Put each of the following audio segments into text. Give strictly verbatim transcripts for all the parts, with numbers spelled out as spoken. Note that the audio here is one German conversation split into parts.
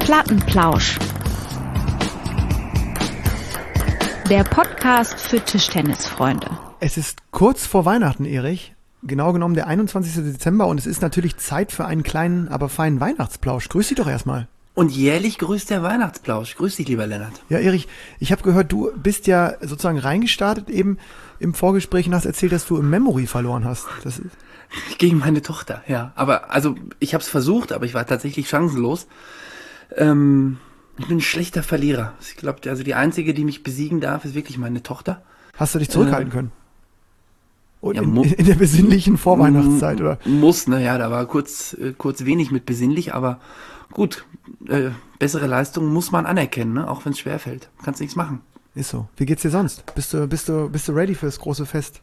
Plattenplausch. Der Podcast für Tischtennisfreunde. Es ist kurz vor Weihnachten, Erich. Genau genommen der einundzwanzigsten Dezember und es ist natürlich Zeit für einen kleinen, aber feinen Weihnachtsplausch. Grüß dich doch erstmal. Und jährlich grüßt der Weihnachtsplausch. Grüß dich, lieber Lennart. Ja, Erich, ich habe gehört, du bist ja sozusagen reingestartet eben im Vorgespräch und hast erzählt, dass du im Memory verloren hast. Das ist Gegen meine Tochter, ja. Aber, also, ich habe es versucht, aber ich war tatsächlich chancenlos. Ähm, ich bin ein schlechter Verlierer. Ich glaube, also die einzige, die mich besiegen darf, ist wirklich meine Tochter. Hast du dich zurückhalten äh, können? Und ja, in, in der besinnlichen Vorweihnachtszeit, oder? Muss, ne, ja, da war kurz, äh, kurz wenig mit besinnlich, aber gut, äh, bessere Leistungen muss man anerkennen, ne? Auch wenn es schwerfällt. Kannst nichts machen. Ist so. Wie geht's dir sonst? Bist du, bist du, bist du ready fürs große Fest?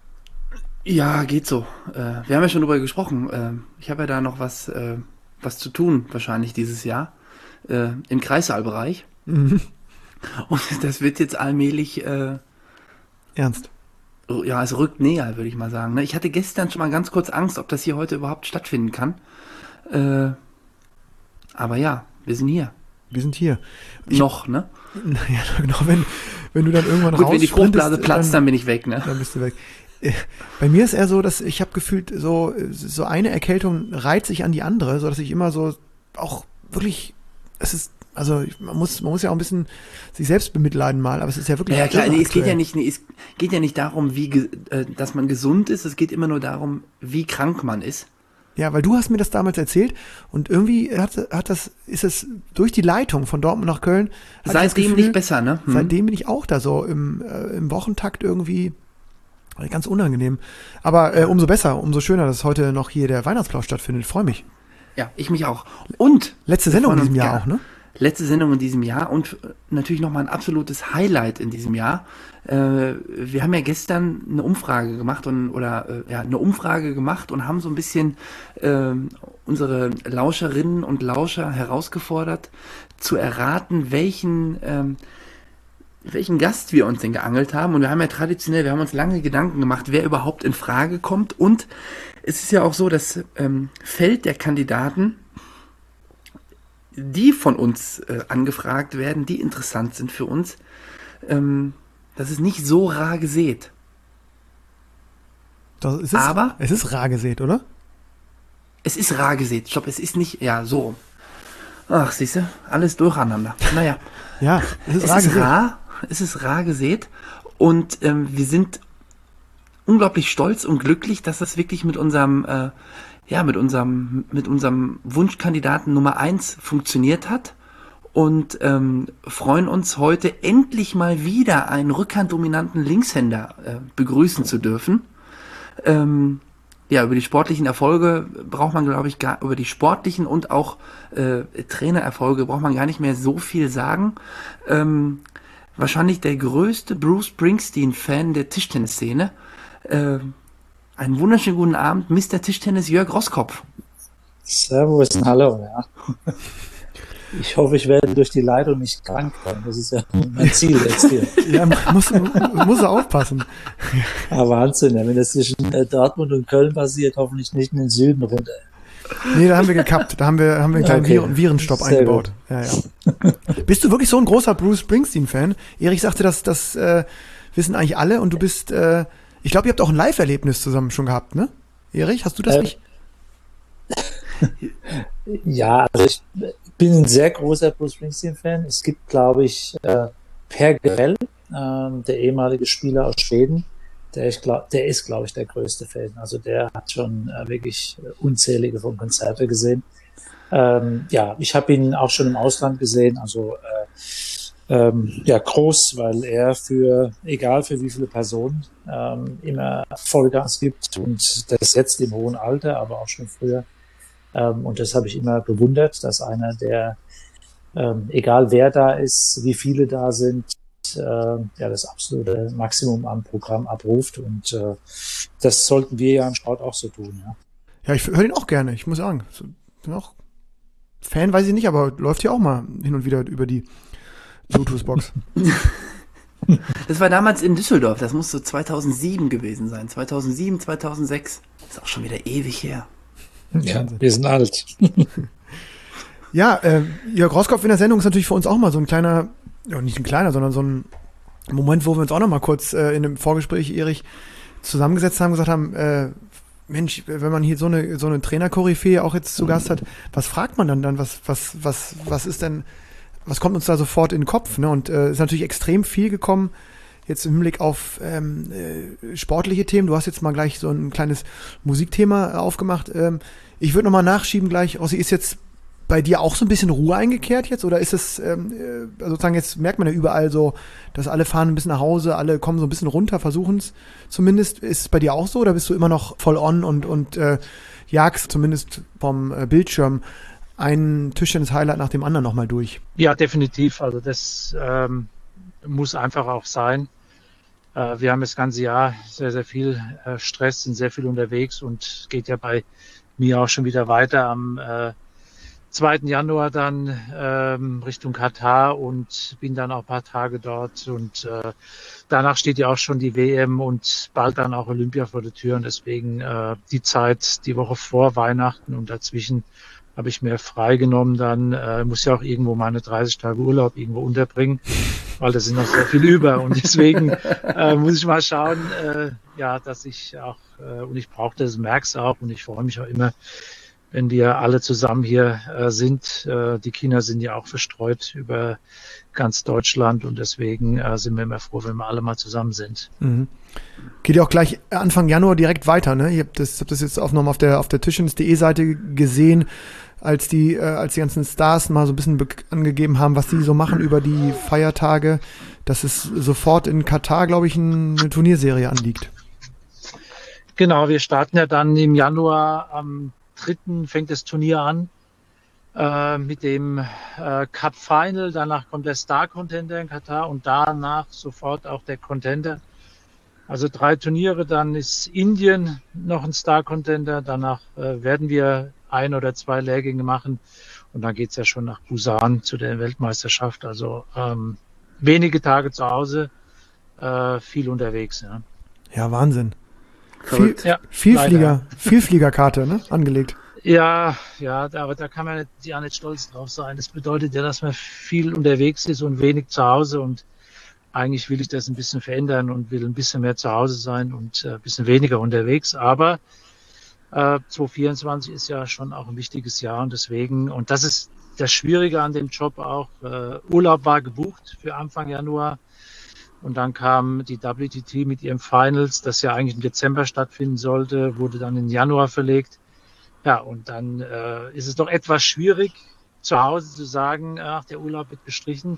Ja, geht so. Äh, wir haben ja schon drüber gesprochen. Äh, ich habe ja da noch was, äh, was zu tun, wahrscheinlich dieses Jahr, äh, im Kreissaalbereich. Mhm. Und das wird jetzt allmählich... Äh, Ernst? Ja, es rückt näher, würde ich mal sagen. Ich hatte gestern schon mal ganz kurz Angst, ob das hier heute überhaupt stattfinden kann. Äh, aber ja, wir sind hier. Wir sind hier. Ich, noch, ne? Naja, genau, wenn, wenn du dann irgendwann Gut, wenn die Fruchtblase platzt, dann, dann bin ich weg, ne? Dann bist du weg. Bei mir ist eher so, dass ich habe gefühlt, so, so eine Erkältung reiht sich an die andere, so dass ich immer so auch wirklich, es ist, also man muss, man muss ja auch ein bisschen sich selbst bemitleiden mal, aber es ist ja wirklich. Ja klar, nee, es geht ja nicht, nee, es geht ja nicht darum, wie, äh, dass man gesund ist, es geht immer nur darum, wie krank man ist. Ja, weil du hast mir das damals erzählt und irgendwie hat, hat das, ist es durch die Leitung von Dortmund nach Köln. Seitdem Gefühl, nicht besser, ne? Hm. Seitdem bin ich auch da so im, äh, im Wochentakt irgendwie. Ganz unangenehm. Aber äh, umso besser, umso schöner, dass heute noch hier der Weihnachtsplausch stattfindet. Ich freue mich. Ja, ich mich auch. Und letzte Sendung in diesem Jahr auch, ne? Letzte Sendung in diesem Jahr und natürlich nochmal ein absolutes Highlight in diesem Jahr. Äh, wir haben ja gestern eine Umfrage gemacht und oder äh, ja eine Umfrage gemacht und haben so ein bisschen äh, unsere Lauscherinnen und Lauscher herausgefordert, zu erraten, welchen ähm, welchen Gast wir uns denn geangelt haben. Und wir haben ja traditionell, wir haben uns lange Gedanken gemacht, wer überhaupt in Frage kommt. Und es ist ja auch so, das ähm, Feld der Kandidaten, die von uns äh, angefragt werden, die interessant sind für uns, ähm, das ist nicht so rar gesät. Das ist es, Aber es ist rar gesät, oder? Es ist rar gesät. Stopp, es ist nicht, ja, so. Ach, siehst du, alles durcheinander. Naja. Ja, es ist es rar ist gesät. rar. Es ist rar gesät und ähm, wir sind unglaublich stolz und glücklich, dass das wirklich mit unserem, äh, ja, mit unserem, mit unserem Wunschkandidaten Nummer eins funktioniert hat und ähm, freuen uns heute endlich mal wieder einen rückhanddominanten Linkshänder äh, begrüßen zu dürfen. Ähm, ja, über die sportlichen Erfolge braucht man, glaube ich, gar, über die sportlichen und auch äh, Trainererfolge braucht man gar nicht mehr so viel sagen. Ähm, Wahrscheinlich der größte Bruce Springsteen-Fan der Tischtennisszene. Äh, einen wunderschönen guten Abend, Mister Tischtennis Jörg Roskopf. Servus, hallo, ja. Ich hoffe, ich werde durch die Leitung nicht krank werden. Das ist ja mein Ziel jetzt hier. Ja, muss, muss er aufpassen. Ah, Wahnsinn, ja. Wenn das zwischen Dortmund und Köln passiert, hoffentlich nicht in den Süden runter. Nee, da haben wir gekappt. Da haben wir, haben wir einen kleinen Okay. Virenstopp Sehr eingebaut. Ja, ja. Bist du wirklich so ein großer Bruce Springsteen-Fan? Erich sagte, das, das äh, wissen eigentlich alle und du bist, äh, ich glaube, ihr habt auch ein Live-Erlebnis zusammen schon gehabt, ne? Erich, hast du das Äh, nicht? Ja, also ich bin ein sehr großer Bruce Springsteen-Fan. Es gibt, glaube ich, äh, Per Grell, ähm, der ehemalige Spieler aus Schweden, der, ich glaub, der ist, glaube ich, der größte Fan. Also der hat schon äh, wirklich unzählige von Konzerte gesehen. Ähm, ja, ich habe ihn auch schon im Ausland gesehen, also äh, ähm, ja, groß, weil er für, egal für wie viele Personen, ähm, immer Vollgas gibt und das jetzt im hohen Alter, aber auch schon früher. Ähm, und das habe ich immer bewundert, dass einer, der, ähm, egal wer da ist, wie viele da sind, äh, ja, das absolute Maximum am Programm abruft. Und äh, das sollten wir ja im Sport auch so tun. Ja, Ja, ich höre den auch gerne, ich muss sagen. So, bin auch Fan, weiß ich nicht, aber läuft hier auch mal hin und wieder über die Bluetooth-Box. Das war damals in Düsseldorf, das muss so zweitausendsieben gewesen sein. zweitausendsieben, zweitausendsechs. Ist auch schon wieder ewig her. ja, wir sind alt. Ja, äh, Jörg Roskopf in der Sendung ist natürlich für uns auch mal so ein kleiner, ja, nicht ein kleiner, sondern so ein Moment, wo wir uns auch noch mal kurz äh, in einem Vorgespräch, Erich, zusammengesetzt haben, gesagt haben, äh, Mensch, wenn man hier so eine so eine Trainer-Koryphäe auch jetzt zu Gast hat, was fragt man dann dann? Was was was was ist denn, was kommt uns da sofort in den Kopf? Ne? Und äh, ist natürlich extrem viel gekommen jetzt im Hinblick auf ähm, äh, sportliche Themen. Du hast jetzt mal gleich so ein kleines Musikthema aufgemacht. Ähm, ich würde noch mal nachschieben gleich. Ossi, ist jetzt bei dir auch so ein bisschen Ruhe eingekehrt jetzt? Oder ist es ähm, äh, sozusagen, jetzt merkt man ja überall so, dass alle fahren ein bisschen nach Hause, alle kommen so ein bisschen runter, versuchen es zumindest. Ist es bei dir auch so oder bist du immer noch voll on und, und äh, jagst zumindest vom äh, Bildschirm ein Tischtennis-Highlight nach dem anderen nochmal durch? Ja, definitiv. Also das ähm, muss einfach auch sein. Äh, wir haben das ganze Jahr sehr, sehr viel äh, Stress, sind sehr viel unterwegs und geht ja bei mir auch schon wieder weiter am äh, zweiten Januar dann ähm, Richtung Katar und bin dann auch ein paar Tage dort und äh, danach steht ja auch schon die W M und bald dann auch Olympia vor der Tür und deswegen äh, die Zeit, die Woche vor Weihnachten und dazwischen habe ich mir freigenommen, dann äh, muss ja auch irgendwo meine dreißig Tage Urlaub irgendwo unterbringen, weil da sind noch sehr viel über und deswegen äh, muss ich mal schauen, äh, ja, dass ich auch, äh, und ich brauche das, merk's auch und ich freue mich auch immer, wenn wir alle zusammen hier äh, sind. Äh, die Kinder sind ja auch verstreut über ganz Deutschland und deswegen äh, sind wir immer froh, wenn wir alle mal zusammen sind. Mhm. Geht ja auch gleich Anfang Januar direkt weiter, ne? Ich habe das, hab das jetzt auch nochmal auf der auf der Tischtennis punkt de Seite gesehen, als die äh, als die ganzen Stars mal so ein bisschen be- angegeben haben, was die so machen über die Feiertage, dass es sofort in Katar, glaube ich, ein, eine Turnierserie anliegt. Genau, wir starten ja dann im Januar am dritten fängt das Turnier an äh, mit dem äh, Cup Final. Danach kommt der Star Contender in Katar und danach sofort auch der Contender. Also drei Turniere, dann ist Indien noch ein Star Contender. Danach äh, werden wir ein oder zwei Lehrgänge machen und dann geht's ja schon nach Busan zu der Weltmeisterschaft. Also ähm, wenige Tage zu Hause, äh, viel unterwegs. Ja, ja Wahnsinn. Verrückt. Viel, Ja, Vielflieger, leider. Vielfliegerkarte, ne? Angelegt. Ja, ja, aber da kann man nicht, ja nicht stolz drauf sein. Das bedeutet ja, dass man viel unterwegs ist und wenig zu Hause und eigentlich will ich das ein bisschen verändern und will ein bisschen mehr zu Hause sein und äh, ein bisschen weniger unterwegs. Aber äh, zwanzig vierundzwanzig ist ja schon auch ein wichtiges Jahr und deswegen, und das ist das Schwierige an dem Job auch, äh, Urlaub war gebucht für Anfang Januar. Und dann kam die W T T mit ihrem Finals, das ja eigentlich im Dezember stattfinden sollte, wurde dann in Januar verlegt. Ja, und dann äh, ist es doch etwas schwierig, zu Hause zu sagen, ach, der Urlaub wird gestrichen,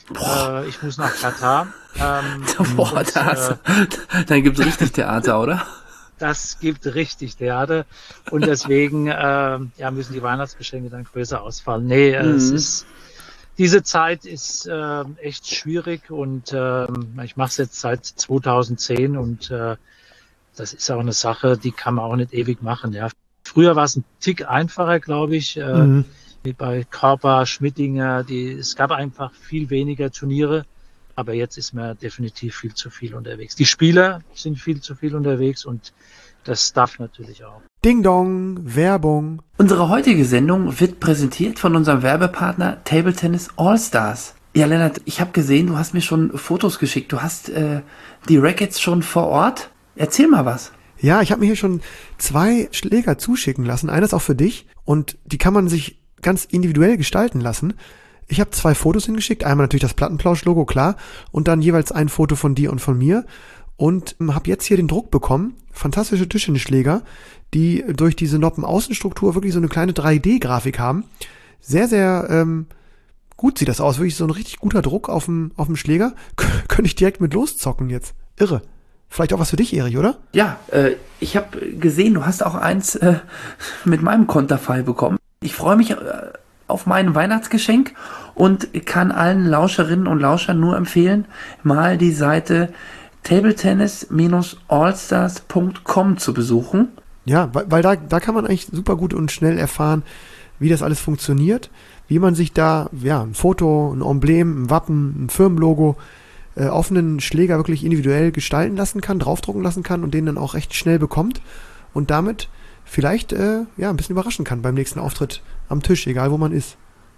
äh, ich muss nach Katar. Ähm, Boah, und, das, äh, dann gibt's richtig Theater, oder? Das gibt richtig Theater und deswegen äh, ja, müssen die Weihnachtsgeschenke dann größer ausfallen. Nee, äh, Mhm. es ist diese Zeit ist äh, echt schwierig und äh, ich mache es jetzt seit zweitausendzehn und äh, das ist auch eine Sache, die kann man auch nicht ewig machen. Ja, früher war es ein Tick einfacher, glaube ich, äh, Mhm. wie bei Körper, Schmittinger. Die es gab einfach viel weniger Turniere, aber jetzt ist man definitiv viel zu viel unterwegs. Die Spieler sind viel zu viel unterwegs und das Staff natürlich auch. Ding Dong, Werbung. Unsere heutige Sendung wird präsentiert von unserem Werbepartner Table Tennis All Stars. Ja, Lennart, ich habe gesehen, du hast mir schon Fotos geschickt. Du hast äh, die Rackets schon vor Ort. Erzähl mal was. Ja, ich habe mir hier schon zwei Schläger zuschicken lassen. Einer ist auch für dich und die kann man sich ganz individuell gestalten lassen. Ich habe zwei Fotos hingeschickt. Einmal natürlich das Plattenplausch-Logo, klar. Und dann jeweils ein Foto von dir und von mir. Und ähm, habe jetzt hier den Druck bekommen. Fantastische Tischtennisschläger, die durch diese Noppenaußenstruktur wirklich so eine kleine drei D-Grafik haben. Sehr, sehr ähm, gut sieht das aus. Wirklich so ein richtig guter Druck auf dem auf dem Schläger. K- könnte ich direkt mit loszocken jetzt. Irre. Vielleicht auch was für dich, Erich, oder? Ja, äh, ich habe gesehen, du hast auch eins äh, mit meinem Konterfei bekommen. Ich freue mich äh, auf mein Weihnachtsgeschenk und kann allen Lauscherinnen und Lauschern nur empfehlen, mal die Seite tabletennis allstars punkt com zu besuchen. Ja, weil, weil da, da kann man eigentlich super gut und schnell erfahren, wie das alles funktioniert, wie man sich da, ja, ein Foto, ein Emblem, ein Wappen, ein Firmenlogo äh, auf einen Schläger wirklich individuell gestalten lassen kann, draufdrucken lassen kann und den dann auch recht schnell bekommt und damit vielleicht äh, ja, ein bisschen überraschen kann beim nächsten Auftritt am Tisch, egal wo man ist.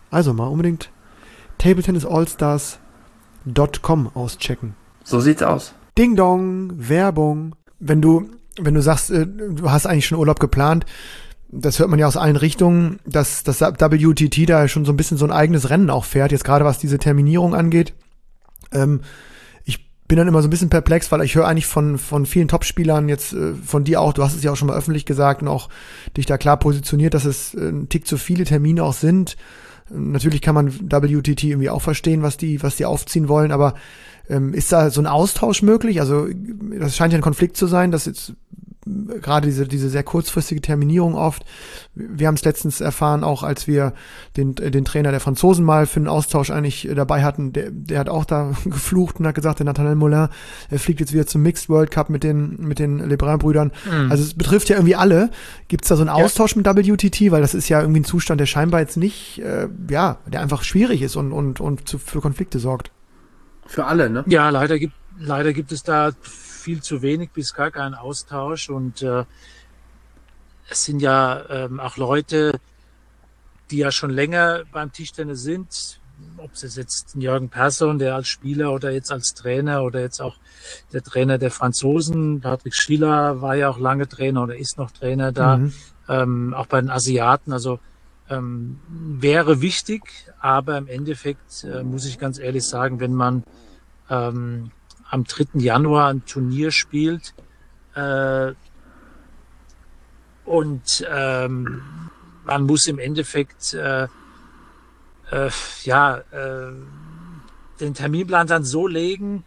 Also mal unbedingt tabletennis allstars punkt com auschecken. So sieht's aus. Ding Dong, Werbung. Wenn du, wenn du sagst, äh, du hast eigentlich schon Urlaub geplant, das hört man ja aus allen Richtungen, dass das W T T da schon so ein bisschen so ein eigenes Rennen auch fährt, jetzt gerade was diese Terminierung angeht. Ähm, ich bin dann immer so ein bisschen perplex, weil ich höre eigentlich von von vielen Topspielern, jetzt äh, von dir auch, du hast es ja auch schon mal öffentlich gesagt und auch dich da klar positioniert, dass es äh, ein Tick zu viele Termine auch sind. Natürlich kann man W T T irgendwie auch verstehen, was die, was die aufziehen wollen, aber ähm, ist da so ein Austausch möglich? Also das scheint ja ein Konflikt zu sein, dass jetzt gerade diese diese sehr kurzfristige Terminierung oft. Wir haben es letztens erfahren, auch als wir den den Trainer der Franzosen mal für einen Austausch eigentlich dabei hatten, der der hat auch da geflucht und hat gesagt, der Nathanael Moulin, er fliegt jetzt wieder zum Mixed World Cup mit den mit den Lebrun-Brüdern. Mhm. Also es betrifft ja irgendwie alle. Gibt es da so einen Austausch ja. mit W T T, weil das ist ja irgendwie ein Zustand, der scheinbar jetzt nicht, äh, ja, der einfach schwierig ist und und und zu, für Konflikte sorgt. Für alle, ne? Ja, leider gibt leider gibt es da viel zu wenig bis gar keinen Austausch und äh, es sind ja ähm, auch Leute, die ja schon länger beim Tischtennis sind, ob es jetzt Jürgen Persson, der als Spieler oder jetzt als Trainer oder jetzt auch der Trainer der Franzosen, Patrick Schiller war ja auch lange Trainer oder ist noch Trainer da, mhm. ähm, auch bei den Asiaten, also ähm, wäre wichtig, aber im Endeffekt äh, muss ich ganz ehrlich sagen, wenn man ähm, am dritten Januar ein Turnier spielt äh, und ähm, man muss im Endeffekt äh, äh, ja äh, den Terminplan dann so legen,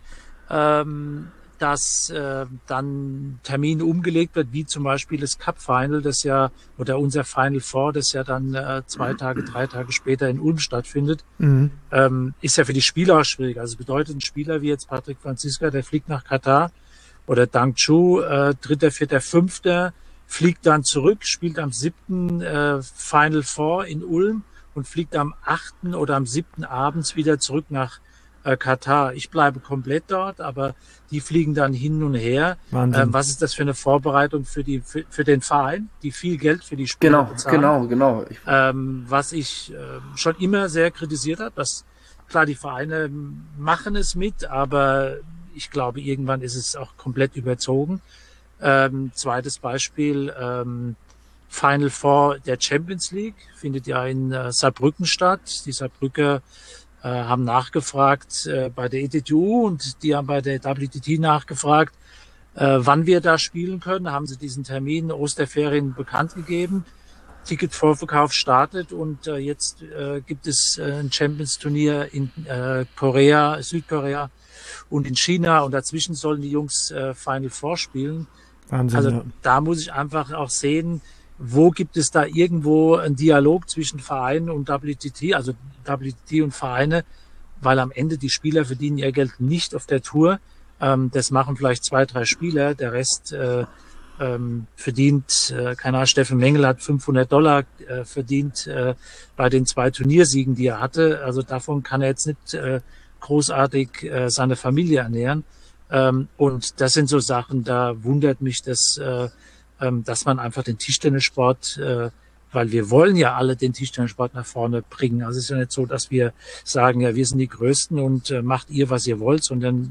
ähm, dass äh, dann Termin umgelegt wird, wie zum Beispiel das Cup Final, das ja oder unser Final Four, das ja dann äh, zwei Tage, drei Tage später in Ulm stattfindet, mhm. ähm, ist ja für die Spieler auch schwierig. Also bedeutet ein Spieler wie jetzt Patrick Franziska, der fliegt nach Katar oder Dang Chu, äh, dritter, vierter, fünfter, fliegt dann zurück, spielt am siebten Äh, Final Four in Ulm und fliegt am achten oder am siebten abends wieder zurück nach äh, Katar. Ich bleibe komplett dort, aber die fliegen dann hin und her. Ähm, was ist das für eine Vorbereitung für die für, für den Verein, die viel Geld für die Spieler genau, bezahlen? Genau, genau, genau. Ähm, was ich äh, schon immer sehr kritisiert habe, dass klar, die Vereine machen es mit, aber ich glaube, irgendwann ist es auch komplett überzogen. Ähm, zweites Beispiel, ähm, Final Four der Champions League findet ja in äh, Saarbrücken statt. Die Saarbrücker äh, haben nachgefragt äh, bei der E T T U und die haben bei der W T T nachgefragt, äh, wann wir da spielen können. Da haben sie diesen Termin Osterferien bekannt gegeben. Ticketvorverkauf startet und äh, jetzt äh, gibt es äh, ein Champions-Turnier in äh, Korea, Südkorea und in China und dazwischen sollen die Jungs äh, Final Four spielen. Wahnsinn, also ja. Da muss ich einfach auch sehen, wo gibt es da irgendwo einen Dialog zwischen Vereinen und W T T, also W T T und Vereine, weil am Ende die Spieler verdienen ihr Geld nicht auf der Tour. Ähm, das machen vielleicht zwei, drei Spieler, der Rest äh, ähm, verdient, äh, keine Ahnung, Steffen Mengel hat fünfhundert Dollar äh, verdient äh, bei den zwei Turniersiegen, die er hatte. Also davon kann er jetzt nicht äh, großartig äh, seine Familie ernähren. Ähm, und das sind so Sachen, da wundert mich das, äh, ähm, dass man einfach den Tischtennissport, äh, weil wir wollen ja alle den Tischtennissport nach vorne bringen. Also es ist ja nicht so, dass wir sagen, ja, wir sind die Größten und äh, macht ihr, was ihr wollt, sondern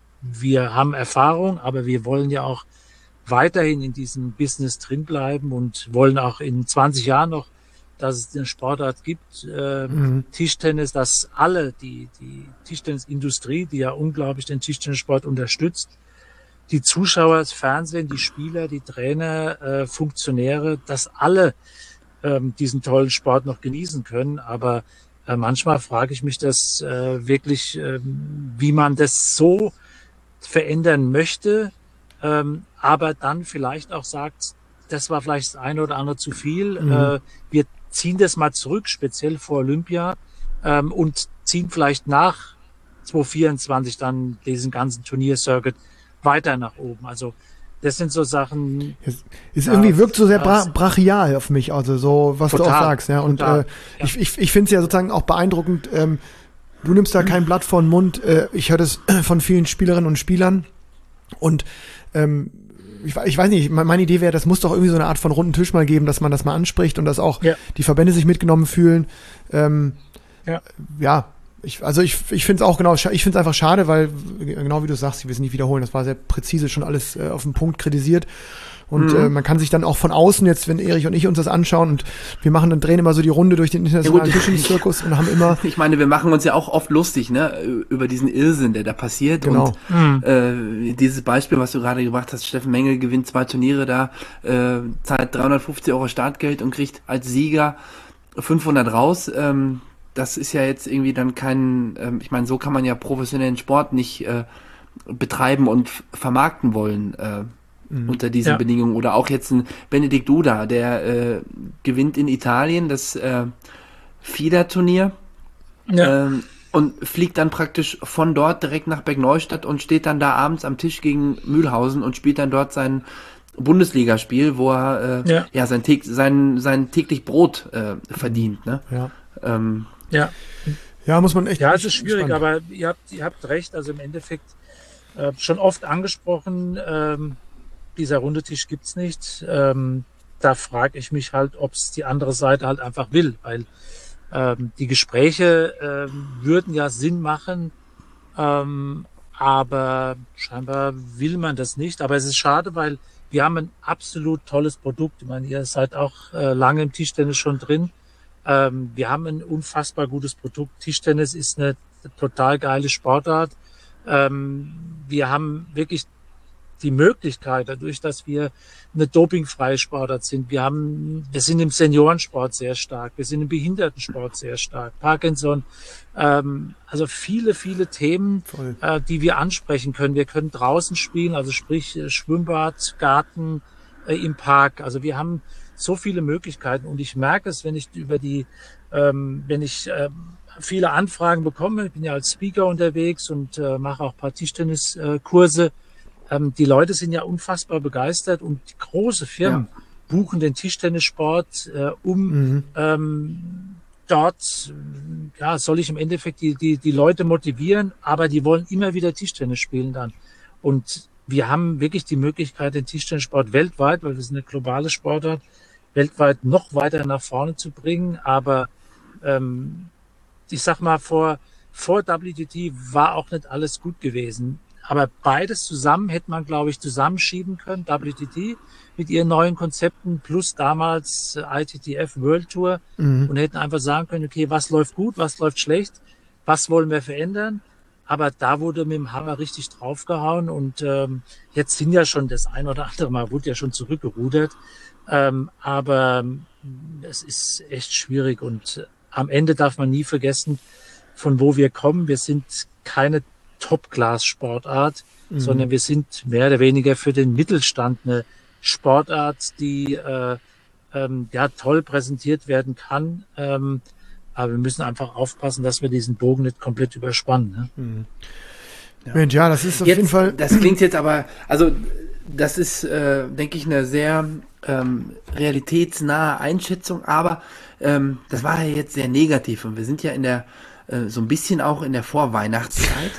wir haben Erfahrung, aber wir wollen ja auch weiterhin in diesem Business drin bleiben und wollen auch in zwanzig Jahren noch, dass es den Sportart gibt, äh, mhm. Tischtennis, dass alle, die, die Tischtennisindustrie, die ja unglaublich den Tischtennissport unterstützt, die Zuschauer, das Fernsehen, die Spieler, die Trainer, äh, Funktionäre, dass alle ähm, diesen tollen Sport noch genießen können. Aber äh, manchmal frage ich mich das äh, wirklich, äh, wie man das so verändern möchte, ähm, aber dann vielleicht auch sagt, das war vielleicht das eine oder andere zu viel. Mhm. Äh, wir ziehen das mal zurück, speziell vor Olympia, ähm, und ziehen vielleicht nach zwanzig vierundzwanzig dann diesen ganzen Turniercircuit weiter nach oben. Also das sind so Sachen. Es ist irgendwie wirkt so sehr bra- brachial auf mich, also so, was total, du auch sagst, ja. Und äh, ja. ich, ich, ich finde es ja sozusagen auch beeindruckend, ähm, du nimmst da kein Blatt vor den Mund, äh, ich höre das von vielen Spielerinnen und Spielern und ähm, ich, ich weiß nicht, meine Idee wäre, das muss doch irgendwie so eine Art von runden Tisch mal geben, dass man das mal anspricht und dass auch ja. die Verbände sich mitgenommen fühlen. Ähm, ja, ja ich, also ich, ich finde es auch genau, ich finde es einfach schade, weil, genau wie du sagst, ich will es nicht wiederholen, das war sehr präzise schon alles äh, auf den Punkt kritisiert. Und mhm. äh, man kann sich dann auch von außen jetzt, wenn Erich und ich uns das anschauen und wir machen dann, drehen immer so die Runde durch den internationalen ja, Tischtennis-Zirkus und haben immer... Ich meine, wir machen uns ja auch oft lustig, ne, über diesen Irrsinn, der da passiert. Genau. Und mhm. äh, dieses Beispiel, was du gerade gebracht hast, Steffen Mengel gewinnt zwei Turniere da, äh, zahlt dreihundertfünfzig Euro Startgeld und kriegt als Sieger fünfhundert raus. Ähm, das ist ja jetzt irgendwie dann kein, ähm, ich meine, so kann man ja professionellen Sport nicht äh, betreiben und f- vermarkten wollen, äh, Mhm. unter diesen ja. Bedingungen. Oder auch jetzt ein Benedikt Duda, der äh, gewinnt in Italien das äh, FIDA-Turnier ja. ähm, und fliegt dann praktisch von dort direkt nach Bergneustadt und steht dann da abends am Tisch gegen Mühlhausen und spielt dann dort sein Bundesligaspiel, wo er äh, ja. ja sein, sein, sein täglich Brot äh, verdient. Ne? Ja. Ähm, ja. Ja, muss man echt. Ja, es ist schwierig, spannend. Aber ihr habt, ihr habt recht. Also im Endeffekt äh, schon oft angesprochen, ähm, dieser runde Tisch gibt's nicht. Ähm, da frage ich mich halt, ob es die andere Seite halt einfach will, weil ähm, die Gespräche ähm, würden ja Sinn machen, ähm, aber scheinbar will man das nicht. Aber es ist schade, weil wir haben ein absolut tolles Produkt. Ich meine, ihr seid auch äh, lange im Tischtennis schon drin. Ähm, wir haben ein unfassbar gutes Produkt. Tischtennis ist eine total geile Sportart. Ähm, wir haben wirklich die Möglichkeit, dadurch, dass wir eine dopingfreie Sportart sind. Wir haben, wir sind im Seniorensport sehr stark. Wir sind im Behindertensport sehr stark. Parkinson, ähm, also viele, viele Themen, äh, die wir ansprechen können. Wir können draußen spielen, also sprich Schwimmbad, Garten, äh, im Park. Also wir haben so viele Möglichkeiten und ich merke es, wenn ich über die, ähm, wenn ich äh, viele Anfragen bekomme. Ich bin ja als Speaker unterwegs und äh, mache auch ein paar Tischtenniskurse. Äh, Ähm, die Leute sind ja unfassbar begeistert und die große Firmen ja. buchen den Tischtennissport, äh, um mhm. ähm, dort, ja, soll ich im Endeffekt die, die, die Leute motivieren, aber die wollen immer wieder Tischtennis spielen dann. Und wir haben wirklich die Möglichkeit, den Tischtennissport weltweit, weil wir sind eine globale Sportart, weltweit noch weiter nach vorne zu bringen. Aber ähm, ich sag mal, vor, vor W T T war auch nicht alles gut gewesen. Aber beides zusammen hätte man, glaube ich, zusammenschieben können. W T T mit ihren neuen Konzepten plus damals I T T F World Tour mhm. und hätten einfach sagen können, okay, was läuft gut, was läuft schlecht, was wollen wir verändern. Aber da wurde mit dem Hammer richtig draufgehauen und ähm, jetzt sind ja schon das ein oder andere Mal, wurde ja schon zurückgerudert. Ähm, aber es ist echt schwierig und am Ende darf man nie vergessen, von wo wir kommen. Wir sind keine Top-Class-Sportart, mhm. sondern wir sind mehr oder weniger für den Mittelstand eine Sportart, die äh, ähm, ja toll präsentiert werden kann. Ähm, aber wir müssen einfach aufpassen, dass wir diesen Bogen nicht komplett überspannen. Ne? Mhm. Ja. Mensch, ja, das ist auf jetzt, jeden Fall... Das klingt jetzt aber, also das ist, äh, denke ich, eine sehr ähm, realitätsnahe Einschätzung, aber ähm, das war ja jetzt sehr negativ und wir sind ja in der so ein bisschen auch in der Vorweihnachtszeit.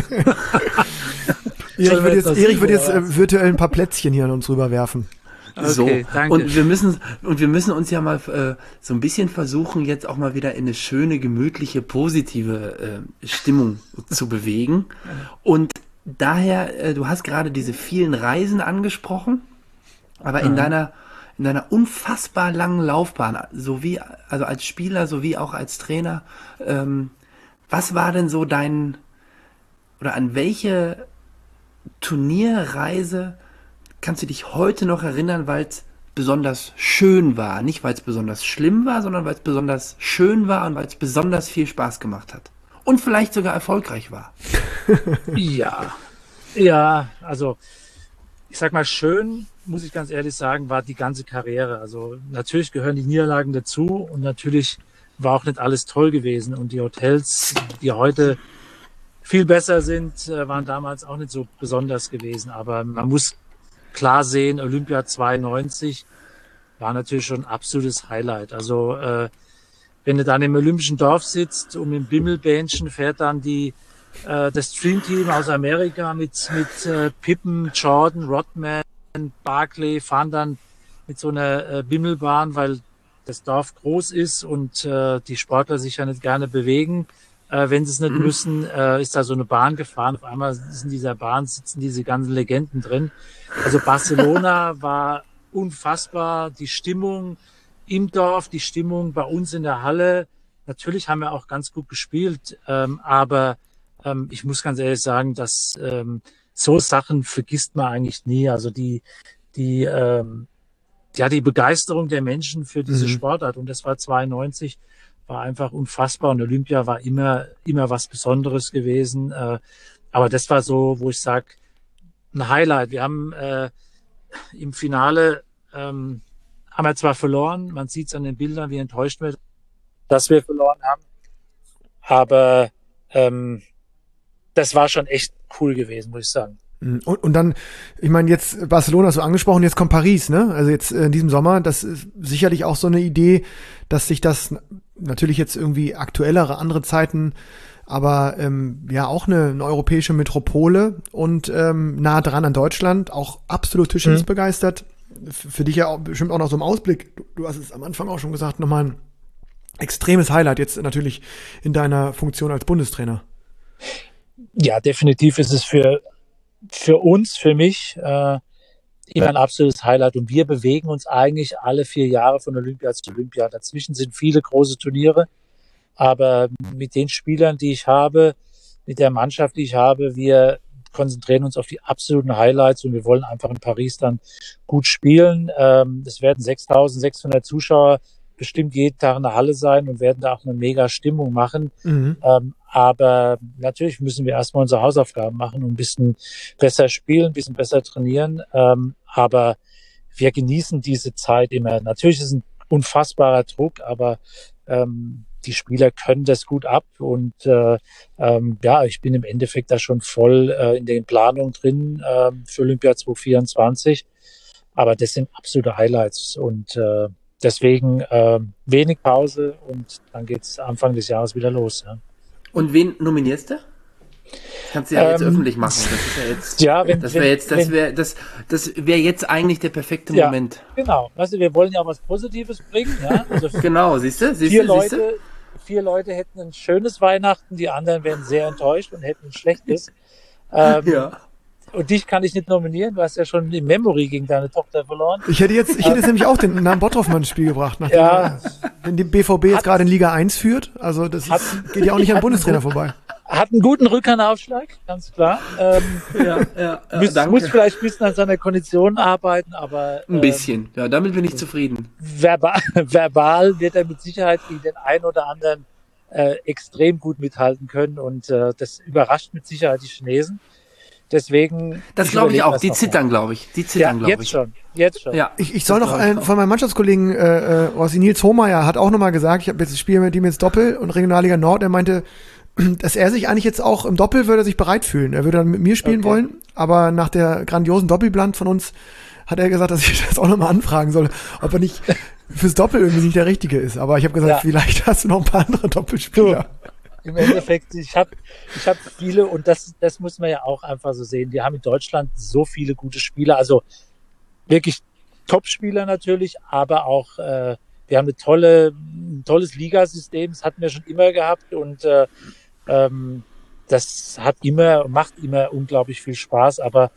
Erich wird jetzt, Erich wird jetzt äh, virtuell ein paar Plätzchen hier an uns rüberwerfen. Okay, so, danke. Und wir müssen und wir müssen uns ja mal äh, so ein bisschen versuchen, jetzt auch mal wieder in eine schöne, gemütliche, positive äh, Stimmung zu bewegen. Und daher, äh, du hast gerade diese vielen Reisen angesprochen, aber in mhm. deiner in deiner unfassbar langen Laufbahn, sowie also als Spieler sowie auch als Trainer, ähm, was war denn so dein, oder an welche Turnierreise kannst du dich heute noch erinnern, weil es besonders schön war? Nicht, weil es besonders schlimm war, sondern weil es besonders schön war und weil es besonders viel Spaß gemacht hat. Und vielleicht sogar erfolgreich war. Ja, ja, also ich sag mal, schön, muss ich ganz ehrlich sagen, war die ganze Karriere. Also natürlich gehören die Niederlagen dazu und natürlich war auch nicht alles toll gewesen. Und die Hotels, die heute viel besser sind, waren damals auch nicht so besonders gewesen. Aber man muss klar sehen, Olympia zweiundneunzig war natürlich schon ein absolutes Highlight. Also äh, wenn du dann im Olympischen Dorf sitzt und im Bimmelbähnchen fährt dann die äh, das Stream Team aus Amerika mit mit äh, Pippen, Jordan, Rodman, Barkley fahren dann mit so einer äh, Bimmelbahn, weil das Dorf groß ist und äh, die Sportler sich ja nicht gerne bewegen, äh, wenn sie es nicht mhm. müssen, äh, ist da so eine Bahn gefahren. Auf einmal ist in dieser Bahn sitzen diese ganzen Legenden drin. Also Barcelona war unfassbar, die Stimmung im Dorf, die Stimmung bei uns in der Halle. Natürlich haben wir auch ganz gut gespielt, ähm, aber ähm, ich muss ganz ehrlich sagen, dass ähm, so Sachen vergisst man eigentlich nie. Also die, die, ähm, ja, die Begeisterung der Menschen für diese mhm. Sportart, und das war zweiundneunzig, war einfach unfassbar, und Olympia war immer, immer was Besonderes gewesen. Äh, aber das war so, wo ich sage, ein Highlight. Wir haben äh, im Finale ähm, haben wir zwar verloren, man sieht es an den Bildern, wie enttäuscht wir, dass wir verloren haben, aber ähm, das war schon echt cool gewesen, muss ich sagen. Und, und dann, ich meine, jetzt Barcelona so angesprochen, jetzt kommt Paris, ne? Also jetzt in diesem Sommer, das ist sicherlich auch so eine Idee, dass sich das natürlich jetzt irgendwie aktuellere, andere Zeiten, aber ähm, ja auch eine, eine europäische Metropole und ähm, nah dran an Deutschland, auch absolut Tischtennis mhm. begeistert. Für, für dich ja auch, bestimmt auch noch so im Ausblick, du, du hast es am Anfang auch schon gesagt, nochmal ein extremes Highlight jetzt natürlich in deiner Funktion als Bundestrainer. Ja, definitiv ist es für für uns, für mich, äh, immer ein absolutes Highlight. Und wir bewegen uns eigentlich alle vier Jahre von Olympia zu Olympia. Dazwischen sind viele große Turniere. Aber mit den Spielern, die ich habe, mit der Mannschaft, die ich habe, wir konzentrieren uns auf die absoluten Highlights, und wir wollen einfach in Paris dann gut spielen. Ähm, es werden sechstausendsechshundert Zuschauer bestimmt jeden Tag in der Halle sein und werden da auch eine mega Stimmung machen. Mhm. Ähm, aber natürlich müssen wir erstmal unsere Hausaufgaben machen und ein bisschen besser spielen, ein bisschen besser trainieren. Ähm, aber wir genießen diese Zeit immer. Natürlich ist es ein unfassbarer Druck, aber ähm, die Spieler können das gut ab. Und äh, ähm, ja, ich bin im Endeffekt da schon voll äh, in den Planungen drin äh, für Olympia zwanzig vierundzwanzig. Aber das sind absolute Highlights. Und äh, deswegen äh, wenig Pause, und dann geht's Anfang des Jahres wieder los. Ja. Und wen nominierst du? Kannst du ja ähm, jetzt öffentlich machen. Das ist ja jetzt, ja, wenn, das wäre jetzt, das wäre, das, das wäre jetzt eigentlich der perfekte ja, Moment. Genau. Weißt du, wir wollen ja auch was Positives bringen, ja. Also genau, siehst du, siehst vier du, Leute, siehst du? Vier Leute hätten ein schönes Weihnachten, die anderen wären sehr enttäuscht und hätten ein schlechtes. Ähm, ja. Und dich kann ich nicht nominieren. Du hast ja schon die Memory gegen deine Tochter verloren. Ich hätte jetzt, ich hätte jetzt nämlich auch den Namen Bottroff mal ins Spiel gebracht, nachdem ja. wenn die B V B jetzt gerade in Liga eins führt. Also das hat, ist, geht ja auch nicht am Bundestrainer vorbei. Hat einen guten Rückhandaufschlag, ganz klar. Ähm, ja, ja, ja, muss, muss vielleicht ein bisschen an seiner Kondition arbeiten, aber ein bisschen. Ähm, ja, damit bin ich zufrieden. Verbal, verbal wird er mit Sicherheit gegen den einen oder anderen äh, extrem gut mithalten können, und äh, das überrascht mit Sicherheit die Chinesen. Deswegen. Das glaube ich auch. Die zittern, glaube ich. Die zittern, ja, glaube ich. Jetzt schon. Jetzt schon. Ja, ich, ich soll noch einen von meinem Mannschaftskollegen, äh, Rossi Nils Hohmeier, hat auch nochmal gesagt, ich habe jetzt das Spiel mit ihm jetzt Doppel und Regionalliga Nord. Er meinte, dass er sich eigentlich jetzt auch im Doppel würde er sich bereit fühlen. Er würde dann mit mir spielen okay. wollen, aber nach der grandiosen Doppelbilanz von uns hat er gesagt, dass ich das auch nochmal anfragen soll, ob er nicht fürs Doppel irgendwie nicht der Richtige ist. Aber ich habe gesagt, ja. vielleicht hast du noch ein paar andere Doppelspieler. Im Endeffekt, ich habe ich hab viele, und das, das muss man ja auch einfach so sehen. Wir haben in Deutschland so viele gute Spieler, also wirklich Top-Spieler natürlich, aber auch äh, wir haben eine tolle, ein tolles Ligasystem, das hatten wir schon immer gehabt, und äh, ähm, das hat immer, macht immer unglaublich viel Spaß, aber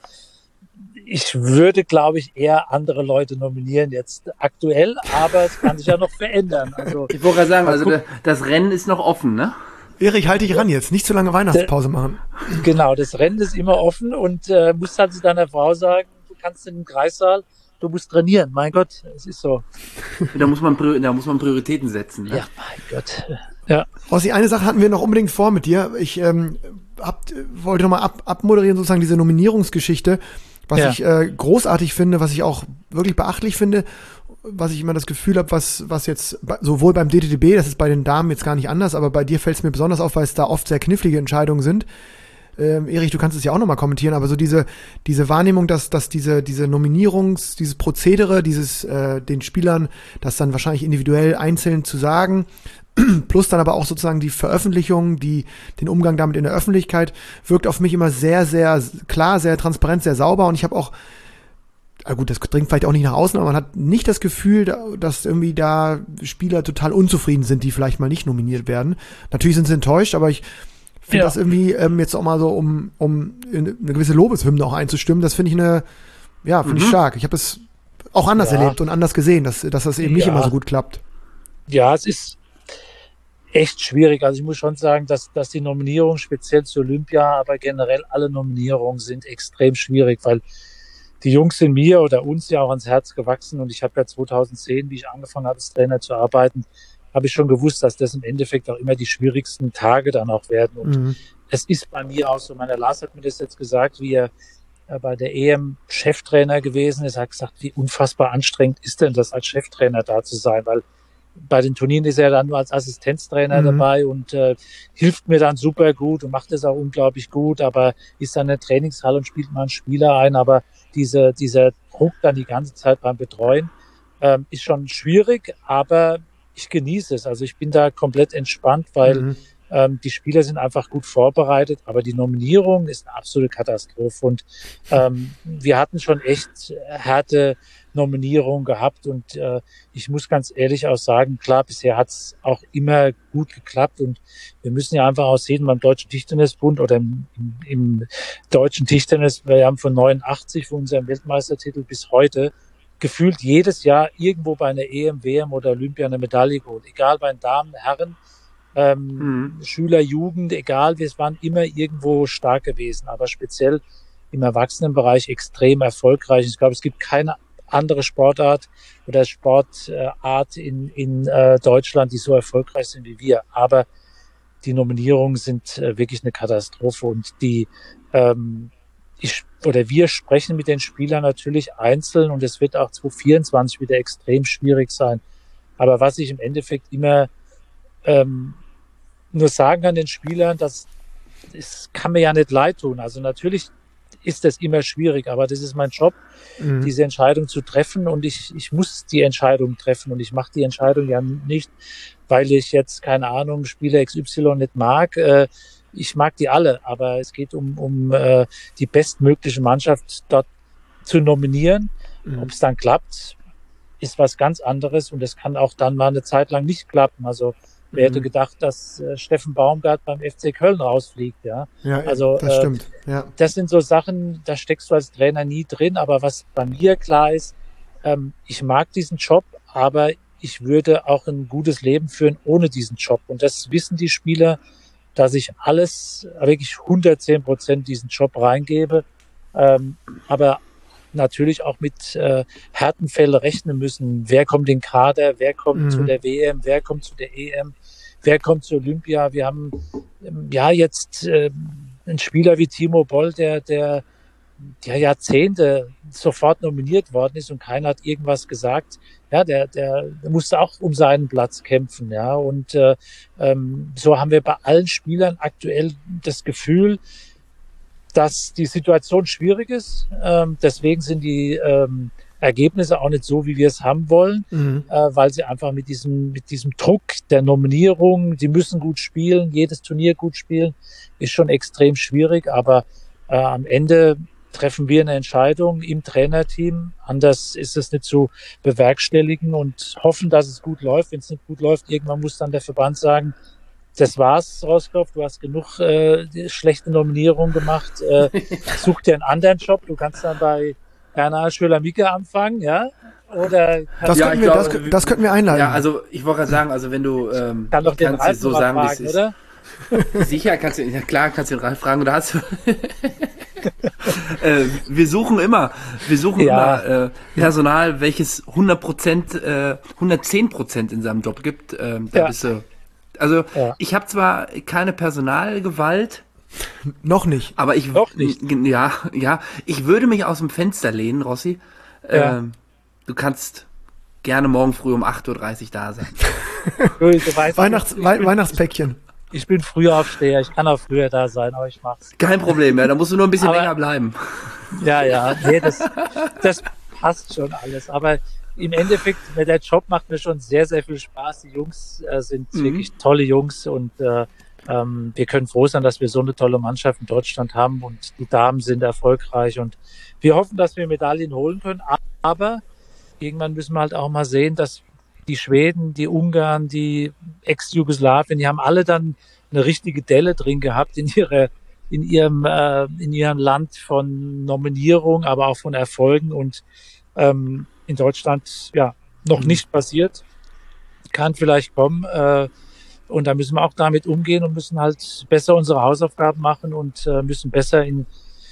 ich würde, glaube ich, eher andere Leute nominieren jetzt aktuell, aber es kann sich ja noch verändern. Also, ich wollte gerade sagen, also das, das Rennen ist noch offen, ne? Erich, halte dich ran jetzt, nicht zu lange Weihnachtspause machen. Genau, das Rennen ist immer offen, und äh, musst halt zu deiner Frau sagen, du kannst in den Kreissaal, du musst trainieren, mein Gott, es ist so. Da muss man, da muss man Prioritäten setzen. Ne? Ja, mein Gott. Ja. Rossi, eine Sache hatten wir noch unbedingt vor mit dir. Ich ähm, hab, wollte nochmal ab, abmoderieren, sozusagen diese Nominierungsgeschichte, was ja. ich äh, großartig finde, was ich auch wirklich beachtlich finde, was ich immer das Gefühl habe, was was jetzt sowohl beim D T D B, das ist bei den Damen jetzt gar nicht anders, aber bei dir fällt es mir besonders auf, weil es da oft sehr knifflige Entscheidungen sind. Ähm, Erich, du kannst es ja auch nochmal kommentieren, aber so diese diese Wahrnehmung, dass dass diese diese Nominierungs, dieses Prozedere, dieses äh, den Spielern, das dann wahrscheinlich individuell einzeln zu sagen, plus dann aber auch sozusagen die Veröffentlichung, die den Umgang damit in der Öffentlichkeit, wirkt auf mich immer sehr, sehr klar, sehr transparent, sehr sauber, und ich habe auch ah gut, das dringt vielleicht auch nicht nach außen, aber man hat nicht das Gefühl, dass irgendwie da Spieler total unzufrieden sind, die vielleicht mal nicht nominiert werden. Natürlich sind sie enttäuscht, aber ich finde Ja. das irgendwie ähm, jetzt auch mal so, um, um eine gewisse Lobeshymne auch einzustimmen, das finde ich eine, ja, finde Mhm. ich stark. Ich habe es auch anders Ja. erlebt und anders gesehen, dass, dass das eben nicht Ja. immer so gut klappt. Ja, es ist echt schwierig. Also ich muss schon sagen, dass, dass die Nominierungen speziell zu Olympia, aber generell alle Nominierungen sind extrem schwierig, weil die Jungs sind mir oder uns ja auch ans Herz gewachsen und ich habe ja zweitausendzehn, wie ich angefangen habe, als Trainer zu arbeiten, habe ich schon gewusst, dass das im Endeffekt auch immer die schwierigsten Tage dann auch werden. Und Mhm. es ist bei mir auch so, meiner Lars hat mir das jetzt gesagt, wie er äh, bei der E M Cheftrainer gewesen ist, er hat gesagt, wie unfassbar anstrengend ist denn das, als Cheftrainer da zu sein, weil bei den Turnieren ist er dann nur als Assistenztrainer Mhm. dabei und äh, hilft mir dann super gut und macht es auch unglaublich gut, aber ist dann in der Trainingshalle und spielt mal einen Spieler ein, aber diese, dieser Druck dann die ganze Zeit beim Betreuen ähm, ist schon schwierig, aber ich genieße es. Also ich bin da komplett entspannt, weil Mhm. ähm, die Spieler sind einfach gut vorbereitet, aber die Nominierung ist eine absolute Katastrophe und ähm, wir hatten schon echt harte Nominierungen gehabt und äh, ich muss ganz ehrlich auch sagen, klar, bisher hat es auch immer gut geklappt und wir müssen ja einfach auch sehen, beim Deutschen Tischtennisbund oder im, im, im Deutschen Tischtennis, wir haben von neunundachtzig, von unserem Weltmeistertitel bis heute, gefühlt jedes Jahr irgendwo bei einer E M, W M oder Olympia eine Medaille geholt. Egal bei den Damen, Herren, ähm, Mhm. Schüler, Jugend, egal, wir waren immer irgendwo stark gewesen, aber speziell im Erwachsenenbereich extrem erfolgreich. Ich glaube, es gibt keine andere Sportart oder Sportart in, in äh, Deutschland, die so erfolgreich sind wie wir. Aber die Nominierungen sind äh, wirklich eine Katastrophe und die ähm, ich, oder wir sprechen mit den Spielern natürlich einzeln und es wird auch zwanzig vierundzwanzig wieder extrem schwierig sein. Aber was ich im Endeffekt immer ähm, nur sagen kann den Spielern, das, das kann mir ja nicht leid tun. Also natürlich ist das immer schwierig, aber das ist mein Job, Mhm. diese Entscheidung zu treffen und ich, ich muss die Entscheidung treffen und ich mache die Entscheidung ja nicht, weil ich jetzt, keine Ahnung, Spieler X Y nicht mag. Äh, ich mag die alle, aber es geht um, um äh, die bestmögliche Mannschaft dort zu nominieren. Mhm. Ob es dann klappt, ist was ganz anderes und es kann auch dann mal eine Zeit lang nicht klappen. Also wer hätte Mhm. gedacht, dass äh, Steffen Baumgart beim F C Köln rausfliegt, ja. Ja, Also, das äh, stimmt. Ja. Das sind so Sachen, da steckst du als Trainer nie drin, aber was bei mir klar ist, ähm, ich mag diesen Job, aber ich würde auch ein gutes Leben führen ohne diesen Job. Und das wissen die Spieler, dass ich alles, wirklich hundertzehn Prozent diesen Job reingebe, ähm, aber natürlich auch mit äh, Härtenfällen rechnen müssen. Wer kommt in den Kader, wer kommt Mhm. zu der W M, wer kommt zu der E M, wer kommt zur Olympia. Wir haben ähm, ja jetzt äh, einen Spieler wie Timo Boll, der, der ja Jahrzehnte sofort nominiert worden ist und keiner hat irgendwas gesagt. Ja, der, der musste auch um seinen Platz kämpfen. Ja, und äh, ähm, so haben wir bei allen Spielern aktuell das Gefühl, dass die Situation schwierig ist. Ähm, deswegen sind die ähm, Ergebnisse auch nicht so, wie wir es haben wollen, Mhm. äh, weil sie einfach mit diesem, mit diesem Druck der Nominierung, die müssen gut spielen, jedes Turnier gut spielen, ist schon extrem schwierig. Aber äh, am Ende treffen wir eine Entscheidung im Trainerteam. Anders ist es nicht zu bewerkstelligen und hoffen, dass es gut läuft. Wenn es nicht gut läuft, irgendwann muss dann der Verband sagen, das war's, Roskopf, du hast genug äh, schlechte Nominierungen gemacht. Äh, such dir einen anderen Job. Du kannst dann bei Bernhard Schöler-Micke anfangen, ja? Oder Das, Ja, könnten ich wir, glaube, das, das könnten wir einladen. Ja, also ich wollte gerade sagen, also wenn du ähm, kann doch den kannst Ralf es so noch sagen, wie es fragen, ist. oder? Sicher, kannst du, ja klar, kannst du den Ralf fragen, oder hast du. äh, wir suchen immer, wir suchen Ja. immer äh, Personal, welches hundert Prozent, äh, hundertzehn Prozent in seinem Job gibt. Äh, da Ja. bist du. Also Ja. ich habe zwar keine Personalgewalt, Noch nicht. aber ich Noch nicht. ja, ja, ich würde mich aus dem Fenster lehnen, Rossi. Ja. Ähm, du kannst gerne morgen früh um acht Uhr dreißig da sein. Du, du weißt, Weihnachts, ich, Wei bin, Weihnachtspäckchen. ich bin früher Aufsteher, ich kann auch früher da sein, aber ich mach's. Kein Problem, ja, da musst du nur ein bisschen Aber- länger bleiben. Ja, ja, nee, das, das passt schon alles. Aber im Endeffekt, der Job macht mir schon sehr, sehr viel Spaß. Die Jungs äh, sind Mhm. wirklich tolle Jungs und äh, ähm, wir können froh sein, dass wir so eine tolle Mannschaft in Deutschland haben und die Damen sind erfolgreich und wir hoffen, dass wir Medaillen holen können. Aber irgendwann müssen wir halt auch mal sehen, dass die Schweden, die Ungarn, die Ex-Jugoslawien, die haben alle dann eine richtige Delle drin gehabt in ihrer in ihrem äh, in ihrem Land von Nominierung, aber auch von Erfolgen und ähm, in Deutschland ja noch mhm. nicht passiert, kann vielleicht kommen äh, und da müssen wir auch damit umgehen und müssen halt besser unsere Hausaufgaben machen und äh, müssen besser in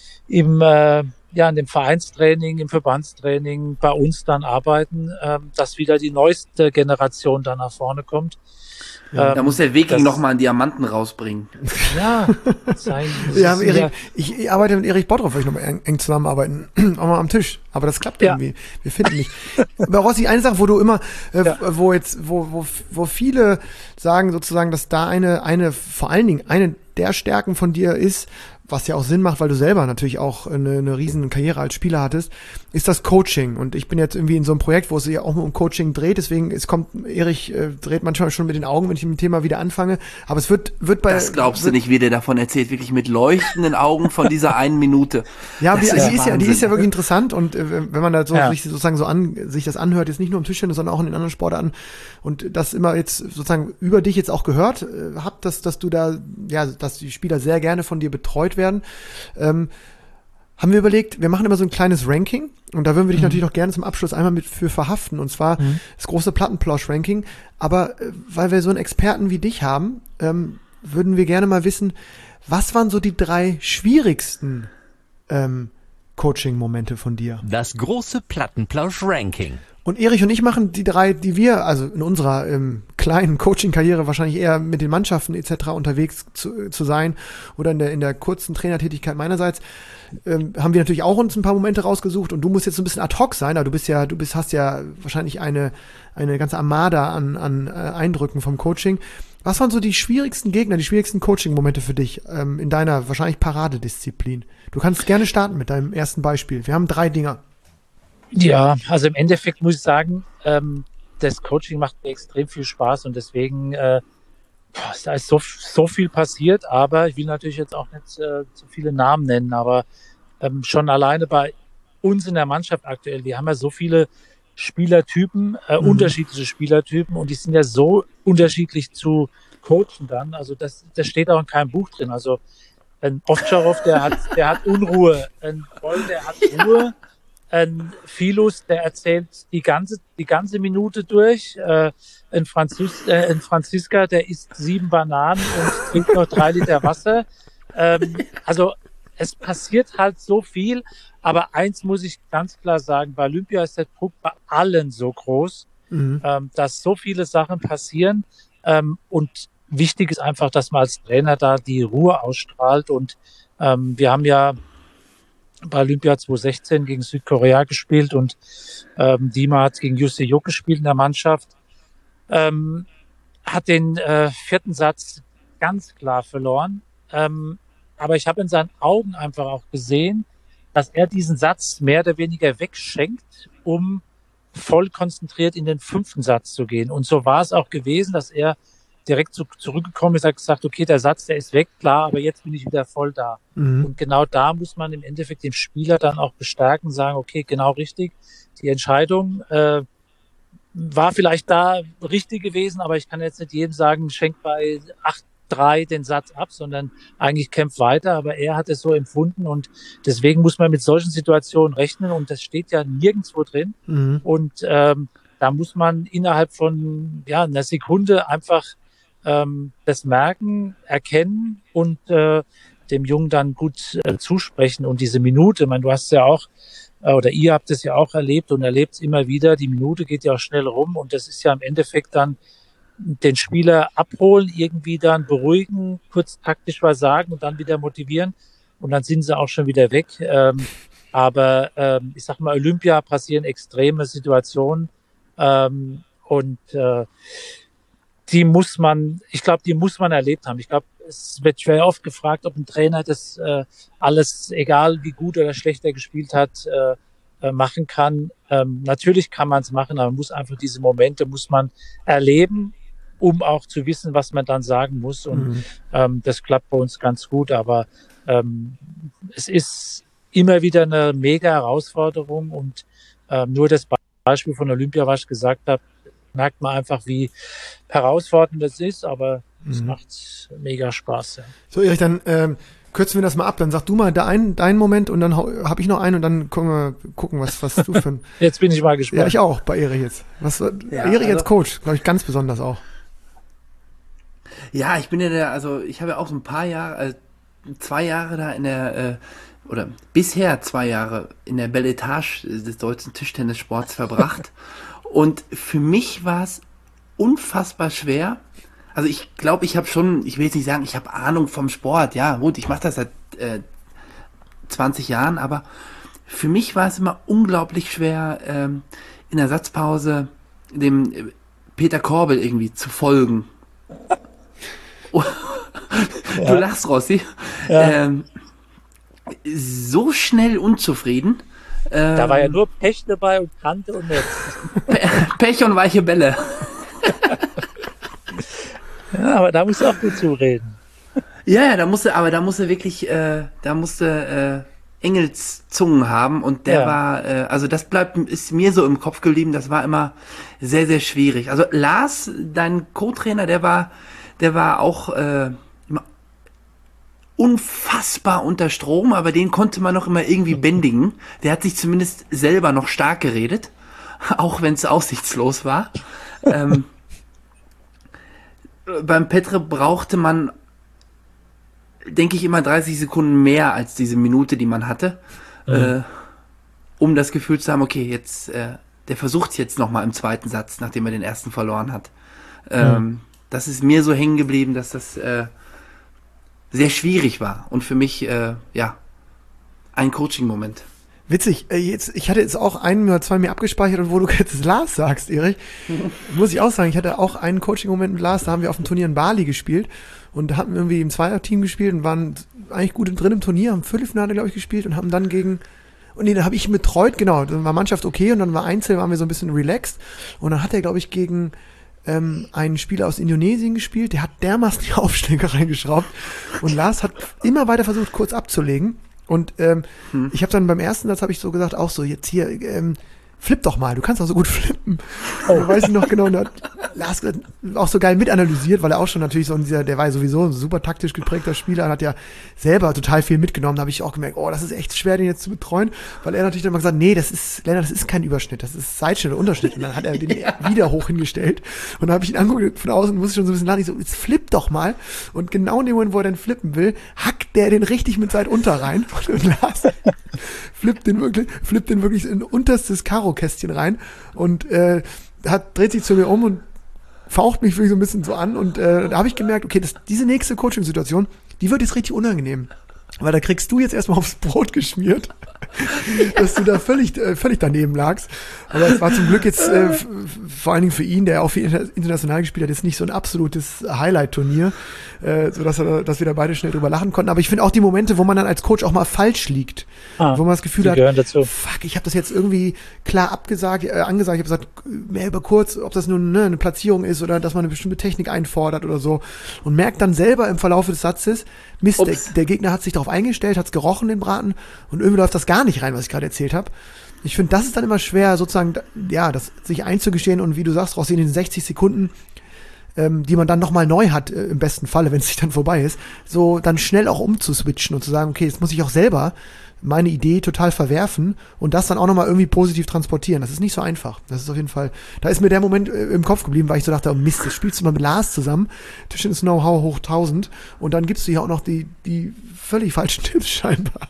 im äh, ja in dem Vereinstraining, im Verbandstraining bei uns dann arbeiten, äh, dass wieder die neueste Generation dann nach vorne kommt. Ja, ähm, da muss der Viking noch mal einen Diamanten rausbringen. Ja, sein, ja, Erik, ich, ich arbeite mit Erich Bottroff, weil ich noch mal eng, eng zusammenarbeiten, auch mal am Tisch. Aber das klappt ja. irgendwie. Wir finden nicht. Aber Rossi, eine Sache, wo du immer, äh, ja. wo jetzt, wo, wo, wo viele sagen sozusagen, dass da eine, eine, vor allen Dingen eine der Stärken von dir ist, was ja auch Sinn macht, weil du selber natürlich auch eine, eine riesen Karriere als Spieler hattest, ist das Coaching. Und ich bin jetzt irgendwie in so einem Projekt, wo es sich ja auch um Coaching dreht, deswegen, es kommt, Erich äh, dreht manchmal schon mit den Augen, wenn ich mit dem Thema wieder anfange, aber es wird, wird bei... Das glaubst wird, du nicht, wie der davon erzählt, wirklich mit leuchtenden Augen von dieser einen Minute. Ja, die, ist, die, ist ja, die ist ja wirklich ne? interessant und äh, wenn man da so ja. sich sozusagen so an, sich das anhört, jetzt nicht nur im Tischtennis, sondern auch in den anderen Sportarten und das immer jetzt sozusagen über dich jetzt auch gehört äh, habt, dass, dass du da, ja, dass die Spieler sehr gerne von dir betreut werden, Ähm, haben wir überlegt, wir machen immer so ein kleines Ranking und da würden wir dich mhm. natürlich noch gerne zum Abschluss einmal mit für verhaften und zwar mhm. das große Plattenplausch-Ranking, aber äh, weil wir so einen Experten wie dich haben, ähm, würden wir gerne mal wissen, was waren so die drei schwierigsten ähm, Coaching-Momente von dir? Das große Plattenplausch-Ranking. Und Erich und ich machen die drei, die wir, also in unserer ähm, kleinen Coaching-Karriere wahrscheinlich eher mit den Mannschaften et cetera unterwegs zu, zu sein oder in der, in der kurzen Trainertätigkeit meinerseits, ähm, haben wir natürlich auch uns ein paar Momente rausgesucht und du musst jetzt so ein bisschen ad hoc sein, aber du bist ja, du bist, hast ja wahrscheinlich eine, eine ganze Armada an, an äh, Eindrücken vom Coaching. Was waren so die schwierigsten Gegner, die schwierigsten Coaching-Momente für dich ähm, in deiner wahrscheinlich Paradedisziplin? Du kannst gerne starten mit deinem ersten Beispiel. Wir haben drei Dinger. Ja, also im Endeffekt muss ich sagen, ähm, das Coaching macht mir extrem viel Spaß und deswegen äh, boah, da ist so, so viel passiert, aber ich will natürlich jetzt auch nicht äh, so viele Namen nennen, aber ähm, schon alleine bei uns in der Mannschaft aktuell, wir haben ja so viele Spielertypen, äh, mhm. unterschiedliche Spielertypen und die sind ja so unterschiedlich zu coachen dann, also das, das steht auch in keinem Buch drin, also ein Ovtcharov, der hat, der hat Unruhe, ein Boll, der hat Ruhe, ein Filus, der erzählt die ganze die ganze Minute durch. Äh, ein, Franzis, äh, ein Franziska, der isst sieben Bananen und trinkt noch drei Liter Wasser. Ähm, also es passiert halt so viel. Aber eins muss ich ganz klar sagen, bei Olympia ist der Druck bei allen so groß, mhm. ähm, dass so viele Sachen passieren. Ähm, und wichtig ist einfach, dass man als Trainer da die Ruhe ausstrahlt. Und ähm, wir haben ja bei Olympia zwanzig sechzehn gegen Südkorea gespielt und ähm, Dima hat gegen Jussi Juk gespielt in der Mannschaft. Ähm, hat den äh, vierten Satz ganz klar verloren. Ähm, aber ich habe in seinen Augen einfach auch gesehen, dass er diesen Satz mehr oder weniger wegschenkt, um voll konzentriert in den fünften Satz zu gehen. Und so war es auch gewesen, dass er direkt zu, zurückgekommen ist, hat gesagt, okay, der Satz, der ist weg, klar, aber jetzt bin ich wieder voll da. Mhm. Und genau da muss man im Endeffekt den Spieler dann auch bestärken, sagen, okay, genau richtig, die Entscheidung äh, war vielleicht da richtig gewesen, aber ich kann jetzt nicht jedem sagen, schenk bei acht drei den Satz ab, sondern eigentlich kämpft weiter, aber er hat es so empfunden und deswegen muss man mit solchen Situationen rechnen und das steht ja nirgendwo drin mhm. und ähm, da muss man innerhalb von ja einer Sekunde einfach ähm, das merken, erkennen und äh, dem Jungen dann gut äh, zusprechen. Und diese Minute, ich meine, du hast ja auch, äh, oder ihr habt es ja auch erlebt und erlebt es immer wieder, die Minute geht ja auch schnell rum und das ist ja im Endeffekt dann den Spieler abholen, irgendwie dann beruhigen, kurz taktisch was sagen und dann wieder motivieren und dann sind sie auch schon wieder weg. Ähm, aber ähm, ich sag mal, Olympia passieren extreme Situationen ähm, und äh, die muss man, ich glaube, die muss man erlebt haben. Ich glaube, es wird schwer oft gefragt, ob ein Trainer das äh, alles, egal wie gut oder schlecht er gespielt hat, äh, äh, machen kann. Ähm, natürlich kann man es machen, aber man muss einfach diese Momente muss man erleben um auch zu wissen, was man dann sagen muss. Und Mhm. ähm, das klappt bei uns ganz gut. Aber ähm, es ist immer wieder eine mega Herausforderung. Und ähm, nur das Beispiel von Olympia, was ich gesagt habe, merkt man einfach, wie herausfordernd das ist. Aber es Mhm. macht mega Spaß. Ja. So, Erich, dann ähm, kürzen wir das mal ab. Dann sag du mal deinen deinen Moment und dann habe ich noch einen und dann können wir gucken, was, was du für ein... Jetzt bin ich mal gespannt. Ja, ich auch, bei Erich jetzt. Was, Ja, Erich als also- Coach, glaube ich, ganz besonders auch. Ja, ich bin ja der, also ich habe ja auch so ein paar Jahre, äh, zwei Jahre da in der, äh, oder bisher zwei Jahre in der Belle Etage des deutschen Tischtennissports verbracht. Und für mich war es unfassbar schwer. Also ich glaube, ich habe schon, ich will jetzt nicht sagen, ich habe Ahnung vom Sport. Ja, gut, ich mache das seit äh, zwanzig Jahren, aber für mich war es immer unglaublich schwer, ähm, in der Satzpause dem äh, Peter Korbel irgendwie zu folgen. Du lachst, Rossi. Ja. Ähm, so schnell unzufrieden. Ähm, Da war ja nur Pech dabei und Kante und Netz. Pech und weiche Bälle. Ja, aber da musst du auch gut zureden. Ja, ja, da musste, aber da musste wirklich, äh, da musste äh, Engelszungen haben und der Ja. war, äh, also das bleibt, ist mir so im Kopf geblieben, das war immer sehr, sehr schwierig. Also Lars, dein Co-Trainer, der war, der war auch äh, immer unfassbar unter Strom, aber den konnte man noch immer irgendwie bändigen. Der hat sich zumindest selber noch stark geredet, auch wenn es aussichtslos war. ähm, beim Petre brauchte man, denke ich, immer dreißig Sekunden mehr als diese Minute, die man hatte, Mhm. äh, um das Gefühl zu haben, okay, jetzt, äh, der versucht es jetzt nochmal im zweiten Satz, nachdem er den ersten verloren hat. Ähm, Das ist mir so hängen geblieben, dass das äh, sehr schwierig war und für mich, äh, ja, ein Coaching-Moment. Witzig, äh, jetzt, ich hatte jetzt auch einen oder zwei mir abgespeichert und wo du jetzt Lars sagst, Erich, muss ich auch sagen, ich hatte auch einen Coaching-Moment mit Lars, da haben wir auf dem Turnier in Bali gespielt und hatten irgendwie im Zweier-Team gespielt und waren eigentlich gut drin im Turnier, haben Viertelfinale, glaube ich, gespielt und haben dann gegen, und nee, da habe ich betreut, genau, dann war Mannschaft okay und dann war Einzel, waren wir so ein bisschen relaxed und dann hat er, glaube ich, gegen ähm, einen Spieler aus Indonesien gespielt, der hat dermaßen die Aufschläge reingeschraubt und Lars hat immer weiter versucht, kurz abzulegen. Und ähm, Hm. ich habe dann beim ersten Satz habe ich so gesagt, auch so jetzt hier, ähm, flipp doch mal, du kannst auch so gut flippen. Oh. Weiß ich noch genau, und da hat Lars auch so geil mitanalysiert, weil er auch schon natürlich so in dieser, der war ja sowieso ein super taktisch geprägter Spieler und hat ja selber total viel mitgenommen. Da habe ich auch gemerkt, oh, das ist echt schwer, den jetzt zu betreuen, weil er natürlich dann mal gesagt, nee, das ist, Lennart, das ist kein Überschnitt, das ist Seitschnitt oder Unterschnitt. Und dann hat er den wieder hoch hingestellt und dann habe ich ihn angeguckt von außen und musste schon so ein bisschen lachen, ich so, jetzt flipp doch mal. Und genau in dem Moment, wo er dann flippen will, hackt der den richtig mit Seitunter rein und Lars flippt den wirklich, flippt den wirklich in unterstes Karo-Kästchen rein und äh, hat, dreht sich zu mir um und faucht mich wirklich so ein bisschen so an und äh, da habe ich gemerkt, okay, das, diese nächste Coaching-Situation, die wird jetzt richtig unangenehm. Weil da kriegst du jetzt erstmal aufs Brot geschmiert, dass du da völlig, äh, völlig daneben lagst. Aber es war zum Glück jetzt, äh, f- vor allen Dingen für ihn, der auch viel inter- international gespielt hat, jetzt nicht so ein absolutes Highlight-Turnier, äh, sodass er, dass wir da beide schnell drüber lachen konnten. Aber ich finde auch die Momente, wo man dann als Coach auch mal falsch liegt, Ah, wo man das Gefühl die hat, gehören dazu. fuck, ich habe das jetzt irgendwie klar abgesagt, äh, angesagt, ich habe gesagt, mehr über kurz, ob das nun ne, eine Platzierung ist oder dass man eine bestimmte Technik einfordert oder so und merkt dann selber im Verlauf des Satzes, Mist, der, Ups. der Gegner hat sich darauf eingestellt, hat's gerochen, den Braten und irgendwie läuft das gar nicht rein, was ich gerade erzählt habe. Ich finde, das ist dann immer schwer, sozusagen, ja, das sich einzugestehen und wie du sagst, raus in den sechzig Sekunden, ähm, die man dann nochmal neu hat, äh, im besten Falle, wenn es sich dann vorbei ist, so dann schnell auch umzuswitchen und zu sagen, okay, jetzt muss ich auch selber meine Idee total verwerfen und das dann auch nochmal irgendwie positiv transportieren. Das ist nicht so einfach. Das ist auf jeden Fall, da ist mir der Moment äh, im Kopf geblieben, weil ich so dachte, oh Mist, das spielst du mal mit Lars zusammen, Tischtennis-Know-how hoch tausend und dann gibst du hier auch noch die, die völlig falschen Tipps scheinbar.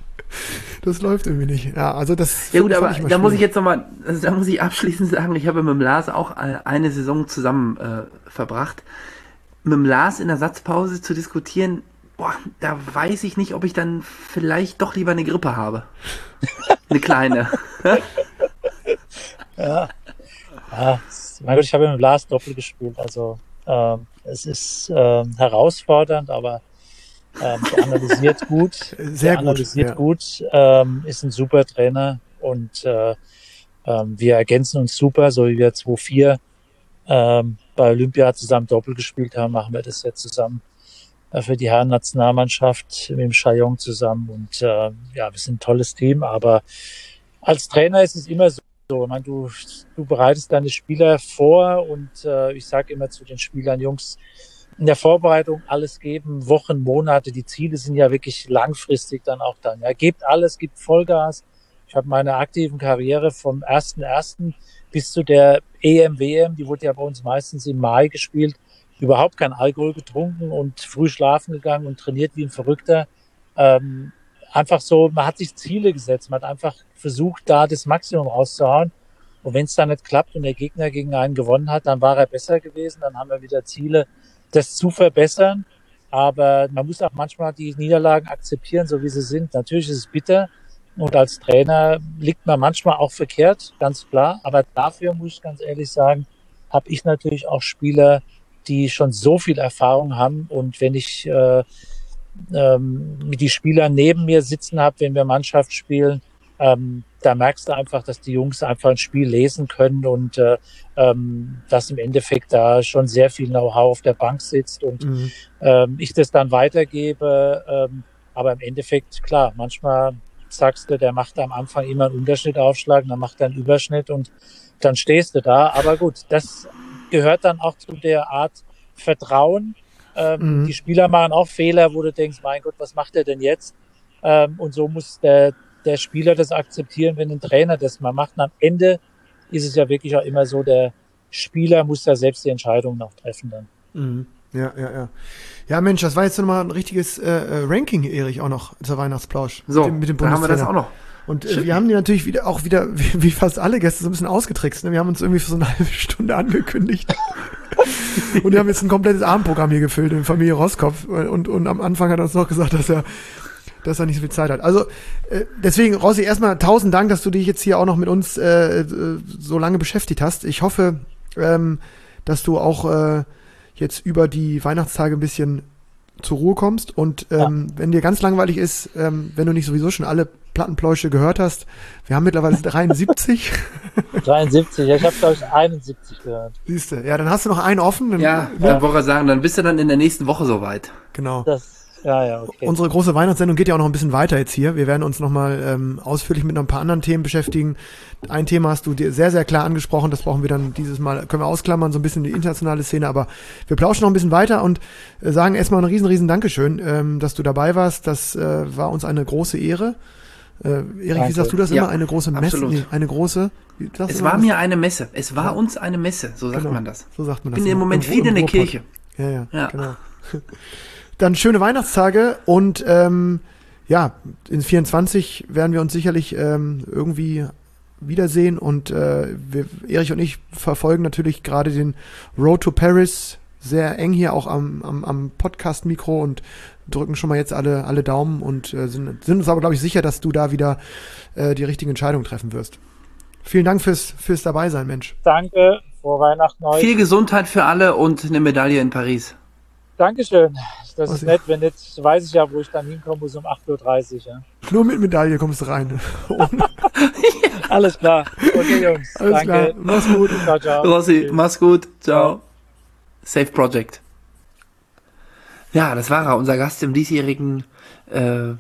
Das läuft irgendwie nicht. Ja, also das. Ja gut, fand aber ich immer da muss ich schwierig. jetzt nochmal, also da muss ich abschließend sagen, ich habe mit dem Lars auch äh, eine Saison zusammen äh, verbracht. Mit dem Lars in der Satzpause zu diskutieren, boah, da weiß ich nicht, ob ich dann vielleicht doch lieber eine Grippe habe. Eine kleine. Ja, es- mein Gott, ich habe mit Lars Doppel gespielt. Also ähm, es ist ähm, herausfordernd, aber ähm, der analysiert gut. Sehr der gut, analysiert ja. gut, ähm, ist ein super Trainer und äh, ähm, wir ergänzen uns super, so wie wir zwei vier. Ähm, bei Olympia zusammen Doppel gespielt haben, machen wir das jetzt zusammen äh, für die Herren-Nationalmannschaft mit dem Chayong zusammen. Und äh, ja, wir sind ein tolles Team, aber als Trainer ist es immer so, ich meine, du, du bereitest deine Spieler vor und äh, ich sage immer zu den Spielern, Jungs, in der Vorbereitung alles geben, Wochen, Monate, die Ziele sind ja wirklich langfristig dann auch dann. Ja, gebt alles, gebt Vollgas. Ich habe meine aktiven Karriere vom ersten ersten bis zu der E M, W M, die wurde ja bei uns meistens im Mai gespielt, überhaupt kein Alkohol getrunken und früh schlafen gegangen und trainiert wie ein Verrückter. Ähm, einfach so, man hat sich Ziele gesetzt, man hat einfach versucht, da das Maximum rauszuhauen. Und wenn es dann nicht klappt und der Gegner gegen einen gewonnen hat, dann war er besser gewesen, dann haben wir wieder Ziele, das zu verbessern. Aber man muss auch manchmal die Niederlagen akzeptieren, so wie sie sind. Natürlich ist es bitter und als Trainer liegt man manchmal auch verkehrt, ganz klar. Aber dafür muss ich ganz ehrlich sagen, habe ich natürlich auch Spieler, die schon so viel Erfahrung haben. Und wenn ich äh, ähm, die Spieler neben mir sitzen habe, wenn wir Mannschaft spielen, ähm, da merkst du einfach, dass die Jungs einfach ein Spiel lesen können und äh, ähm, dass im Endeffekt da schon sehr viel Know-how auf der Bank sitzt und mhm. ähm, ich das dann weitergebe. Ähm, aber im Endeffekt, klar, manchmal sagst du, der macht am Anfang immer einen Unterschnitt aufschlagen, dann macht er einen Überschnitt und dann stehst du da. Aber gut, das gehört dann auch zu der Art Vertrauen. Ähm, mhm. Die Spieler machen auch Fehler, wo du denkst, mein Gott, was macht er denn jetzt? Ähm, und so muss der der Spieler das akzeptieren, wenn ein Trainer das mal macht. Und am Ende ist es ja wirklich auch immer so, der Spieler muss da selbst die Entscheidung noch treffen dann. Mhm. Ja, ja, ja. Ja, Mensch, das war jetzt nochmal ein richtiges äh, Ranking, Erich, auch noch zur Weihnachtsplausch. So, mit dem, mit dem dann haben wir das auch noch. Und äh, wir haben die natürlich wieder auch wieder, wie, wie fast alle Gäste, so ein bisschen ausgetrickst. Ne? Wir haben uns irgendwie für so eine halbe Stunde angekündigt. Und wir haben jetzt ein komplettes Abendprogramm hier gefüllt in Familie Roskopf. Und, und am Anfang hat er uns noch gesagt, dass er dass er nicht so viel Zeit hat. Also äh, deswegen, Rossi, erstmal tausend Dank, dass du dich jetzt hier auch noch mit uns äh, so lange beschäftigt hast. Ich hoffe, ähm, dass du auch äh, jetzt über die Weihnachtstage ein bisschen zur Ruhe kommst und ähm, ja. wenn dir ganz langweilig ist, ähm, wenn du nicht sowieso schon alle Plattenpläusche gehört hast, wir haben mittlerweile dreiundsiebzig. dreiundsiebzig, ja, ich habe glaube ich einundsiebzig gehört. Siehst du, ja, dann hast du noch einen offen. Dann, ja, dann wollte ich sagen, dann bist du dann in der nächsten Woche soweit. Genau. Das Ja, ja, okay. Unsere große Weihnachtssendung geht ja auch noch ein bisschen weiter jetzt hier. Wir werden uns nochmal ähm, ausführlich mit noch ein paar anderen Themen beschäftigen. Ein Thema hast du dir sehr, sehr klar angesprochen. Das brauchen wir dann dieses Mal, können wir ausklammern, so ein bisschen die internationale Szene. Aber wir plauschen noch ein bisschen weiter und äh, sagen erstmal ein riesen, riesen Dankeschön, ähm, dass du dabei warst. Das äh, war uns eine große Ehre. Äh, Erich, Danke. Wie sagst du das ja, immer? Eine große Messe? Nee, eine große... Es war mir eine Messe. Es war ja. uns eine Messe. So sagt genau. man das. So sagt man das. Ich bin im Moment viel in der Kirche. Ja, ja, ja, genau. Dann schöne Weihnachtstage und ähm, ja, in vierundzwanzig werden wir uns sicherlich ähm, irgendwie wiedersehen und äh, wir, Erich und ich verfolgen natürlich gerade den Road to Paris sehr eng hier auch am, am, am Podcast-Mikro und drücken schon mal jetzt alle, alle Daumen und äh, sind, sind uns aber, glaube ich, sicher, dass du da wieder äh, die richtige Entscheidung treffen wirst. Vielen Dank fürs, fürs Dabeisein, Mensch. Danke, frohe Weihnachten euch. Viel Gesundheit für alle und eine Medaille in Paris. Dankeschön. Das Was ist nett, wenn jetzt weiß ich ja, wo ich dann hinkommen muss um acht Uhr dreißig. Ja. Nur mit Medaille kommst du rein. Alles klar. Okay, Jungs. Alles danke. Klar. Mach's gut. Ciao, ciao. Rossi, mach's gut. Ciao. Safe Project. Ja, das war er, unser Gast im diesjährigen äh,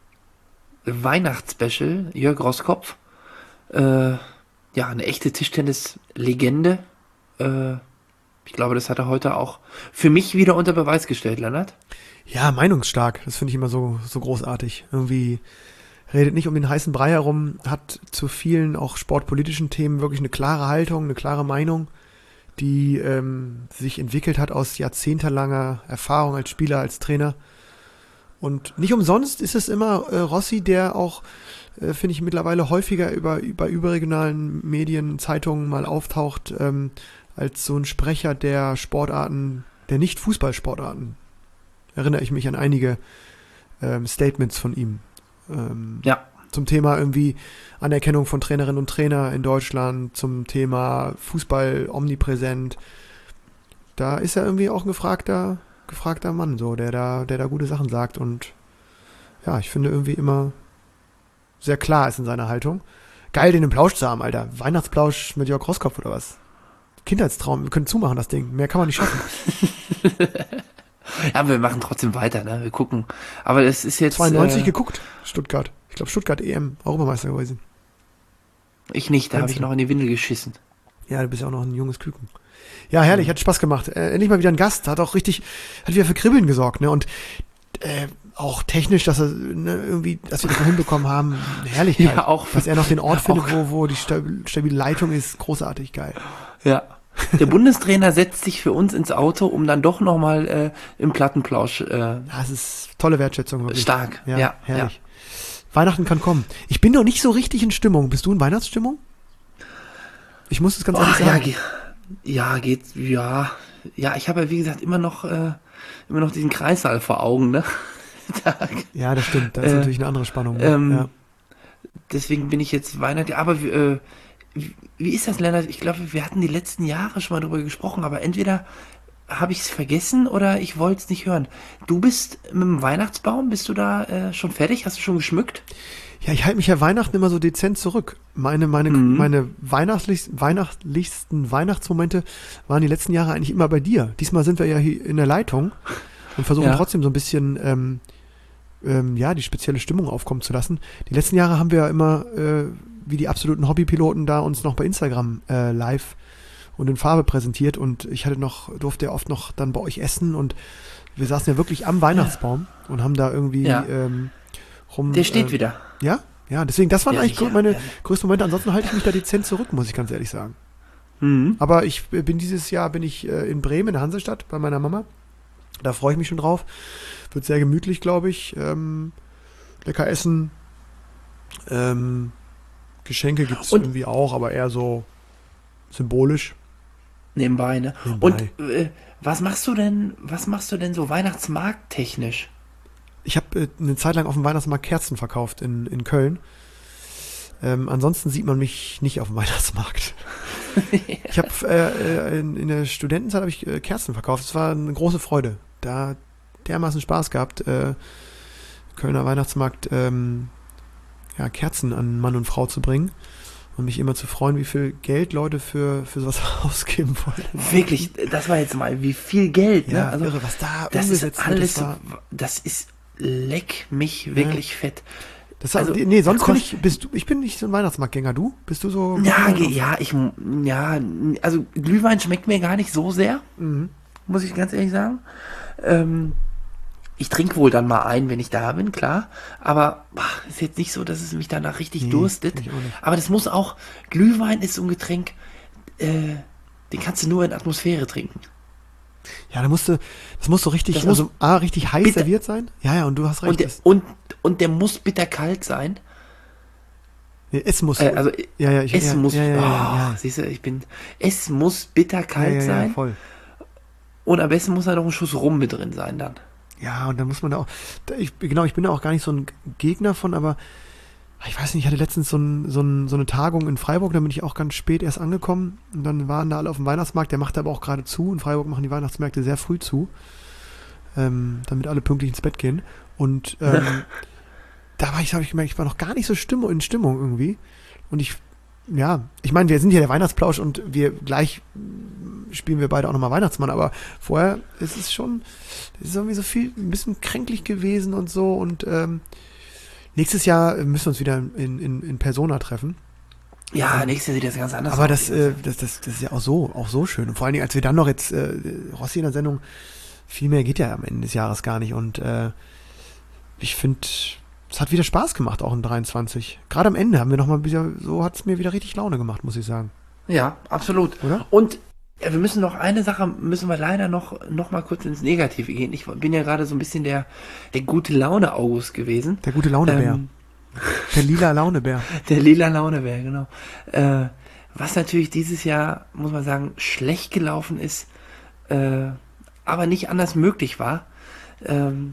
Weihnachtsspecial, Jörg Roskopf. Äh, ja, eine echte Tischtennis-Legende. Äh, Ich glaube, das hat er heute auch für mich wieder unter Beweis gestellt, Lennart. Ja, meinungsstark. Das finde ich immer so, so großartig. Irgendwie redet nicht um den heißen Brei herum, hat zu vielen auch sportpolitischen Themen wirklich eine klare Haltung, eine klare Meinung, die ähm, sich entwickelt hat aus jahrzehntelanger Erfahrung als Spieler, als Trainer. Und nicht umsonst ist es immer äh, Rossi, der auch, äh, finde ich, mittlerweile häufiger über, über überregionalen Medien, Zeitungen mal auftaucht, ähm, als so ein Sprecher der Sportarten, der Nicht-Fußballsportarten. Erinnere ich mich an einige ähm, Statements von ihm. Ähm, ja. Zum Thema irgendwie Anerkennung von Trainerinnen und Trainer in Deutschland, zum Thema Fußball omnipräsent. Da ist er irgendwie auch ein gefragter, gefragter Mann, so, der da, der da gute Sachen sagt und ja, ich finde irgendwie immer sehr klar ist in seiner Haltung. Geil, den im Plausch zu haben, Alter. Weihnachtsplausch mit Jörg Roskopf oder was? Kindheitstraum. Wir können zumachen, das Ding. Mehr kann man nicht schaffen. Ja, wir machen trotzdem weiter, ne? Wir gucken. Aber es ist jetzt... zweiundneunzig äh, geguckt, Stuttgart. Ich glaube, Stuttgart E M, Europameister gewesen. Ich nicht, da habe ich noch in die Windel geschissen. Ja, du bist ja auch noch ein junges Küken. Ja, herrlich, hat Spaß gemacht. Äh, endlich mal wieder ein Gast, hat auch richtig, hat wieder für Kribbeln gesorgt, ne? Und äh, auch technisch, dass er ne, irgendwie, dass wir das noch hinbekommen haben, eine Herrlichkeit. Ja, auch. Dass er noch den Ort Ja, findet, wo, wo die stabil, stabile Leitung ist, großartig geil. Ja. Der Bundestrainer setzt sich für uns ins Auto, um dann doch nochmal äh, im Plattenplausch... Äh, Das ist tolle Wertschätzung. Wirklich. Stark, Ja, ja, herrlich. Weihnachten kann kommen. Ich bin noch nicht so richtig in Stimmung. Bist du in Weihnachtsstimmung? Ich muss es ganz ehrlich oh, ja, sagen. ge ja, geht, ja. Ja, ich habe ja, wie gesagt, immer noch, äh, immer noch diesen Kreissaal vor Augen, ne? Tag. Ja, das stimmt. Das ist Äh, natürlich eine andere Spannung. Ne? Ähm, ja. Deswegen bin ich jetzt Weihnachten. Aber äh, wie, wie ist das, Lennart? Ich glaube, wir hatten die letzten Jahre schon mal drüber gesprochen, aber entweder habe ich es vergessen oder ich wollte es nicht hören. Du bist mit dem Weihnachtsbaum, bist du da äh, schon fertig? Hast du schon geschmückt? Ja, ich halte mich ja Weihnachten immer so dezent zurück. Meine, meine, Mhm. meine weihnachtlich, weihnachtlichsten Weihnachtsmomente waren die letzten Jahre eigentlich immer bei dir. Diesmal sind wir ja hier in der Leitung und versuchen Ja. trotzdem so ein bisschen, ähm, ähm, ja, die spezielle Stimmung aufkommen zu lassen. Die letzten Jahre haben wir ja immer, äh, wie die absoluten Hobbypiloten da uns noch bei Instagram äh, live und in Farbe präsentiert und ich hatte noch, durfte ja oft noch dann bei euch essen und wir saßen ja wirklich am Weihnachtsbaum und haben da irgendwie Ja. ähm, rum. Der steht äh, wieder. Ja, ja, deswegen, das waren Ja, eigentlich sicher. meine Ja. größten Momente. Ansonsten halte ich mich da dezent zurück, muss ich ganz ehrlich sagen. Mhm. Aber ich äh, bin dieses Jahr bin ich äh, in Bremen, in der Hansestadt, bei meiner Mama. Da freue ich mich schon drauf. Wird sehr gemütlich, glaube ich. Ähm, lecker essen. Ähm, Geschenke gibt es Und- irgendwie auch, aber eher so symbolisch. Nebenbei, ne? Nebenbei. Und äh, was machst du denn, was machst du denn so Weihnachtsmarkt-technisch? Ich habe äh, eine Zeit lang auf dem Weihnachtsmarkt Kerzen verkauft in, in Köln. Ähm, ansonsten sieht man mich nicht auf dem Weihnachtsmarkt. Ich habe äh, äh, in, in der Studentenzeit habe ich äh, Kerzen verkauft. Es war eine große Freude. Da dermaßen Spaß gehabt, äh, Kölner Weihnachtsmarkt ähm, ja, Kerzen an Mann und Frau zu bringen und mich immer zu freuen, wie viel Geld Leute für, für sowas ausgeben wollen. Wirklich, das war jetzt mal, wie viel Geld, ne? Ja, Also, irre, was da das ist umgesetzt wird. alles, Das war, das ist, leck mich wirklich fett. das war, also, nee, sonst bin kost- ich, bist du, ich bin nicht so ein Weihnachtsmarktgänger. Du? Bist du so? Ja, ge- ja, ich, ja, also Glühwein schmeckt mir gar nicht so sehr, Mhm. muss ich ganz ehrlich sagen. Ähm, ich trinke wohl dann mal ein, wenn ich da bin, klar. Aber ach, ist jetzt nicht so, dass es mich danach richtig Nee, durstet. ich auch nicht. Aber das muss auch, Glühwein ist so ein Getränk, äh, den kannst du nur in Atmosphäre trinken. Ja, da musste, das muss so richtig, Das muss also A, richtig heiß bitter- serviert sein. Ja, ja, und du hast recht. Und der, das, und, und der muss bitterkalt sein. nee, es muss. Äh, also ja, ja, ich, es ja, muss, ja, ja, ja, oh, ja, siehst du, ich bin, es muss ja, bitterkalt ja, ja, sein. voll. Und am besten muss da noch ein Schuss Rum mit drin sein dann. Ja, und dann muss man da auch, da, ich, genau, ich bin da auch gar nicht so ein Gegner von, aber ich weiß nicht, ich hatte letztens so, ein, so, ein, so eine Tagung in Freiburg, da bin ich auch ganz spät erst angekommen und dann waren da alle auf dem Weihnachtsmarkt, der macht aber auch gerade zu, in Freiburg machen die Weihnachtsmärkte sehr früh zu, ähm, damit alle pünktlich ins Bett gehen und ähm, da war ich, habe ich gemerkt, ich war noch gar nicht so Stimmung, in Stimmung irgendwie und ich, ja, ich meine, wir sind ja der Weihnachtsplausch und wir gleich spielen wir beide auch nochmal Weihnachtsmann, aber vorher ist es schon, es ist irgendwie so viel, ein bisschen kränklich gewesen und so und ähm, nächstes Jahr müssen wir uns wieder in, in, in Persona treffen. Ja, nächstes Jahr sieht das ganz anders Aber aus. das, äh, das, das, das ist ja auch so, auch so schön. Und vor allen Dingen, als wir dann noch jetzt, äh, Rossi in der Sendung, viel mehr geht ja am Ende des Jahres gar nicht. Und äh, ich finde, es hat wieder Spaß gemacht, auch in dreiundzwanzig. Gerade am Ende haben wir nochmal wieder, so hat es mir wieder richtig Laune gemacht, muss ich sagen. Ja, absolut. Oder? Und ja, wir müssen noch eine Sache, müssen wir leider noch, noch mal kurz ins Negative gehen. Ich bin ja gerade so ein bisschen der, der gute Laune August gewesen. Der gute Launebär. Ähm, Der lila Launebär. Der lila Launebär, genau. Äh, was natürlich dieses Jahr, muss man sagen, schlecht gelaufen ist, äh, aber nicht anders möglich war. Ähm,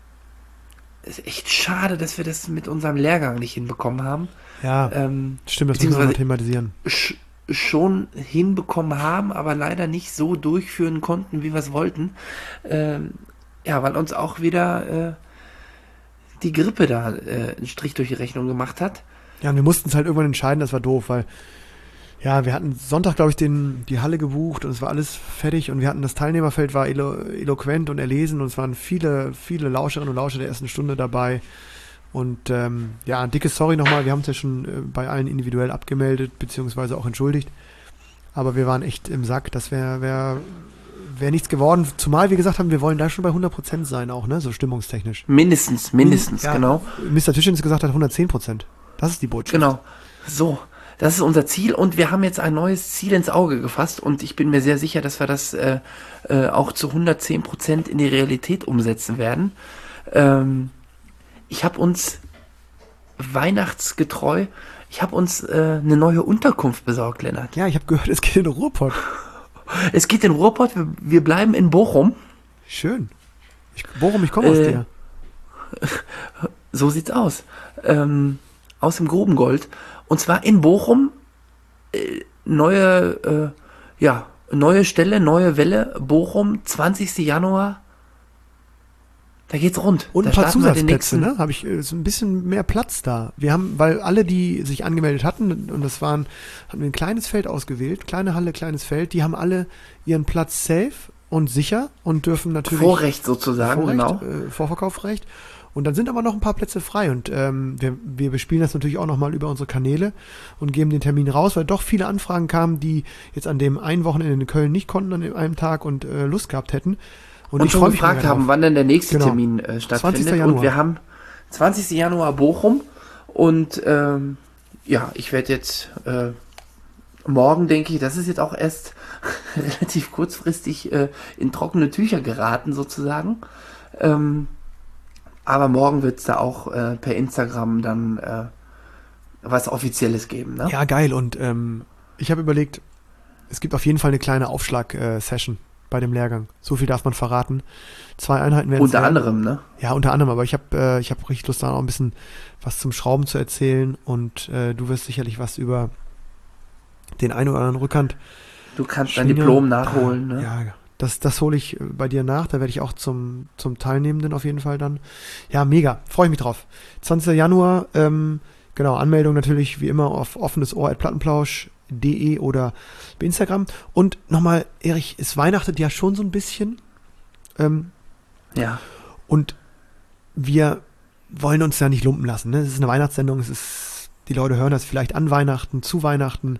ist echt schade, dass wir das mit unserem Lehrgang nicht hinbekommen haben. Ja, Ähm, stimmt, das müssen wir mal beziehungsweise- thematisieren. sch schon hinbekommen haben, aber leider nicht so durchführen konnten, wie wir es wollten. Ähm, ja, weil uns auch wieder äh, die Grippe da äh, einen Strich durch die Rechnung gemacht hat. Ja, und wir mussten es halt irgendwann entscheiden, das war doof, weil Ja, wir hatten Sonntag, glaube ich, den, die Halle gebucht und es war alles fertig und wir hatten das Teilnehmerfeld war elo, eloquent und erlesen und es waren viele, viele Lauscherinnen und Lauscher der ersten Stunde dabei. Und ähm, ja, ein dickes Sorry nochmal, wir haben uns ja schon äh, bei allen individuell abgemeldet, beziehungsweise auch entschuldigt. Aber wir waren echt im Sack, das wäre wär, wär nichts geworden. Zumal wir gesagt haben, wir wollen da schon bei hundert Prozent sein auch, ne, so stimmungstechnisch. Mindestens, mindestens, ja, genau. Mister Tischens gesagt hat hundertzehn Prozent. Das ist die Botschaft. Genau, so. Das ist unser Ziel und wir haben jetzt ein neues Ziel ins Auge gefasst und ich bin mir sehr sicher, dass wir das äh, äh, auch zu hundertzehn Prozent in die Realität umsetzen werden. Ähm, ich habe uns weihnachtsgetreu, ich habe uns äh, eine neue Unterkunft besorgt, Lennart. Ja, ich habe gehört, es geht in den Ruhrpott. Es geht in Ruhrpott, wir, wir bleiben in Bochum. Schön. Ich, Bochum, ich komme aus Äh, dir. So sieht's aus. Ähm, aus dem Grubengold. Und zwar in Bochum, äh, neue, äh, ja, neue Stelle, neue Welle, Bochum, zwanzigster Januar. Da geht's rund. Und da ein paar starten wir den Zusatzplätze, nächsten- ne? Habe ich äh, so ein bisschen mehr Platz da. Wir haben, weil alle, die sich angemeldet hatten, und das waren, hatten wir ein kleines Feld ausgewählt, kleine Halle, kleines Feld, die haben alle ihren Platz safe und sicher und dürfen natürlich Vorrecht sozusagen, Vorrecht, genau. äh, Vorverkaufsrecht. Und dann sind aber noch ein paar Plätze frei und ähm, wir, wir bespielen das natürlich auch nochmal über unsere Kanäle und geben den Termin raus, weil doch viele Anfragen kamen, die jetzt an dem einen Wochenende in Köln nicht konnten an dem einen Tag und äh, Lust gehabt hätten. Und, ich schon freu mich gefragt mega haben, drauf. wann denn der nächste Genau. Termin äh, stattfindet. zwanzigster Januar. Und wir haben zwanzigster Januar Bochum und ähm, ja, ich werde jetzt äh, morgen, denke ich, das ist jetzt auch erst relativ kurzfristig äh, in trockene Tücher geraten sozusagen. Ähm, aber morgen wird es da auch äh, per Instagram dann äh, was Offizielles geben. Ne? Ja, geil. Und ähm, ich habe überlegt, es gibt auf jeden Fall eine kleine Aufschlag-Session bei dem Lehrgang. So viel darf man verraten. Zwei Einheiten werden es Unter werden. anderem, ne? Ja, unter anderem. Aber ich habe äh, ich hab richtig Lust, da auch ein bisschen was zum Schrauben zu erzählen. Und äh, du wirst sicherlich was über den einen oder anderen Rückhand. Du kannst dein Schiene- Diplom nachholen. Ah, Ne? Ja, das, das hole ich äh, bei dir nach. Da werde ich auch zum, zum Teilnehmenden auf jeden Fall dann. Ja, mega. Freue ich mich drauf. zwanzigster Januar, ähm, genau, Anmeldung natürlich wie immer auf offenes Ohr at plattenplausch punkt de oder bei Instagram. Und nochmal, Erich, es weihnachtet ja schon so ein bisschen. Ähm, Ja. und wir wollen uns ja nicht lumpen lassen. Ne? Es ist eine Weihnachtssendung, es ist, die Leute hören das vielleicht an Weihnachten, zu Weihnachten.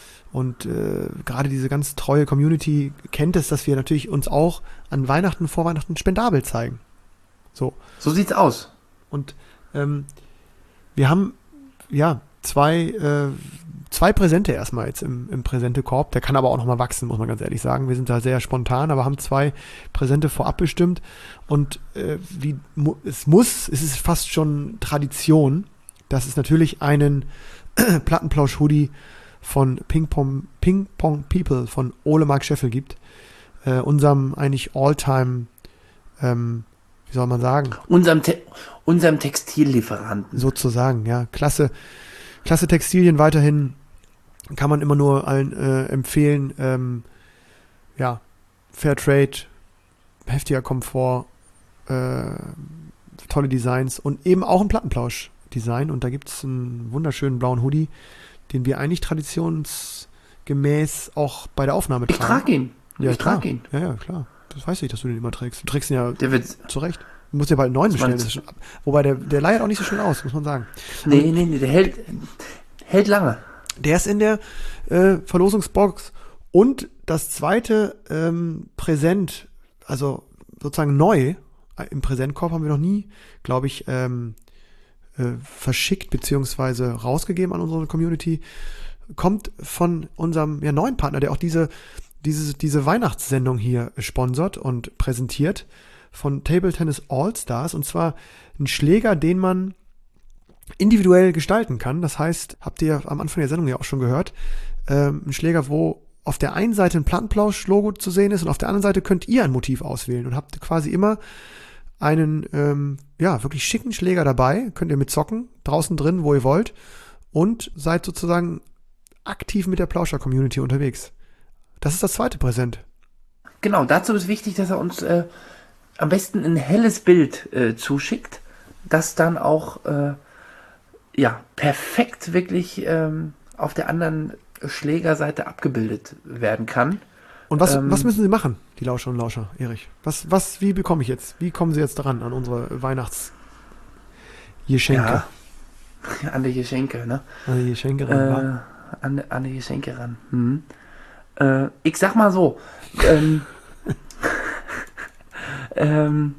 Und äh, gerade diese ganz treue Community kennt es, dass wir natürlich uns auch an Weihnachten, vor Weihnachten spendabel zeigen. So. So sieht's aus. Und ähm, wir haben ja zwei, äh, zwei Präsente erstmal jetzt im, im Präsentekorb. Der kann aber auch nochmal wachsen, muss man ganz ehrlich sagen. Wir sind da sehr spontan, aber haben zwei Präsente vorab bestimmt. Und äh, wie mu- es muss, es ist fast schon Tradition, dass es natürlich einen Plattenplausch-Hoodie von Ping Pong, Ping Pong People von Ole Mark Scheffel gibt. Äh, unserem eigentlich All-Time, ähm, wie soll man sagen, Unserem, Te unserem Textillieferanten. sozusagen, ja. Klasse, klasse Textilien weiterhin. Kann man immer nur allen äh, empfehlen. Ähm, ja, Fairtrade, heftiger Komfort, äh, tolle Designs und eben auch ein Plattenplausch-Design. Und da gibt es einen wunderschönen blauen Hoodie, den wir eigentlich traditionsgemäß auch bei der Aufnahme Ich tragen. trage ihn. Ja, ich klar. trage ihn. Ja, ja, klar. Das weiß ich, dass du den immer trägst. Du trägst ihn ja Der wird. zu Recht. Du musst ja bald einen neuen Das bestellen. meinst Das ist schon ab. Wobei der, der leiert auch nicht so schnell aus, muss man sagen. Nee, nee, nee, der hält, hält lange. Der ist in der äh, Verlosungsbox. Und das zweite ähm, Präsent, also sozusagen neu, äh, im Präsentkorb haben wir noch nie, glaube ich, ähm, äh, verschickt beziehungsweise rausgegeben an unsere Community, kommt von unserem ja, neuen Partner, der auch diese, diese, diese Weihnachtssendung hier sponsert und präsentiert, von Table Tennis All Stars. Und zwar ein Schläger, den man individuell gestalten kann. Das heißt, habt ihr am Anfang der Sendung ja auch schon gehört, ähm, ein Schläger, wo auf der einen Seite ein Plattenplausch-Logo zu sehen ist und auf der anderen Seite könnt ihr ein Motiv auswählen und habt quasi immer einen, ähm, ja, wirklich schicken Schläger dabei. Könnt ihr mit zocken, draußen drin, wo ihr wollt und seid sozusagen aktiv mit der Plauscher-Community unterwegs. Das ist das zweite Präsent. Genau, dazu ist wichtig, dass er uns äh, am besten ein helles Bild äh, zuschickt, das dann auch äh, ja, perfekt wirklich ähm, auf der anderen Schlägerseite abgebildet werden kann. Und was, Ähm, was müssen Sie machen, die Lauscherinnen und Lauscher, Erich? Was, was, wie bekomme ich jetzt? Wie kommen Sie jetzt daran an unsere Weihnachtsgeschenke? Ja, an die Geschenke, ne? An die Geschenkerin, Äh, wa? an, an die Geschenke ran. Mhm. Äh, ich sag mal so, ähm, ähm,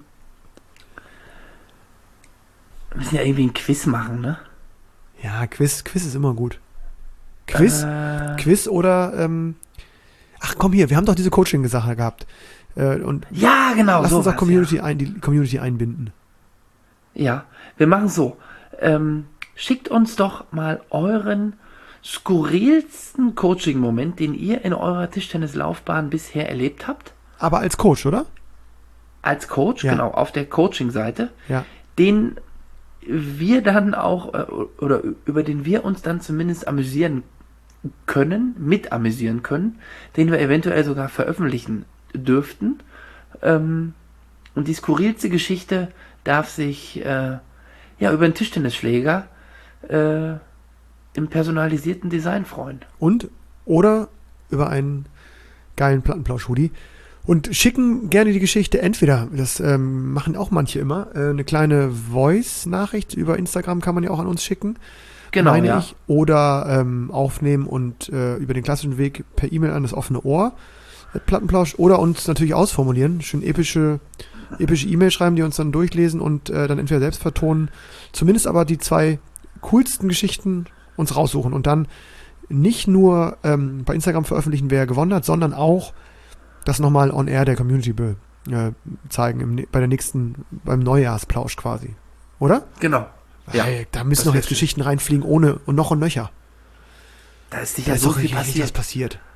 wir müssen ja irgendwie ein Quiz machen, ne? Ja, Quiz, Quiz ist immer gut. Quiz, Äh, Quiz oder, ähm, ach komm hier, wir haben doch diese Coaching-Sache gehabt. Äh, und ja, genau. lass uns sowas, auch Community ein, die Community einbinden. Ja. ja, wir machen so. Ähm, schickt uns doch mal euren skurrilsten Coaching-Moment, den ihr in eurer Tischtennislaufbahn bisher erlebt habt. Aber als Coach, oder? Als Coach, Ja. genau, auf der Coaching-Seite, Ja. den wir dann auch, äh, oder über den wir uns dann zumindest amüsieren können, mit amüsieren können, den wir eventuell sogar veröffentlichen dürften. Ähm, und die skurrilste Geschichte darf sich äh, ja über einen Tischtennisschläger äh, im personalisierten Design freuen. Und, oder über einen geilen Plattenplausch-Hoodie. Und schicken gerne die Geschichte entweder, das ähm, machen auch manche immer, äh, eine kleine Voice-Nachricht über Instagram kann man ja auch an uns schicken, Genau, meine ja. ich. Oder ähm, aufnehmen und äh, über den klassischen Weg per E-Mail an das offene Ohr, äh, Plattenplausch, oder uns natürlich ausformulieren, schön epische epische E-Mail schreiben, die uns dann durchlesen und äh, dann entweder selbst vertonen, zumindest aber die zwei coolsten Geschichten uns raussuchen und dann nicht nur ähm, bei Instagram veröffentlichen, wer gewonnen hat, sondern auch das nochmal on air der Community be, äh, zeigen, im, bei der nächsten, beim Neujahrsplausch quasi. Oder? Genau. Ja, Hey, da müssen das noch wär jetzt schön. Geschichten reinfliegen ohne und noch und nöcher. Da ist Da sicher ist so doch viel richtig, richtig was passiert. passiert.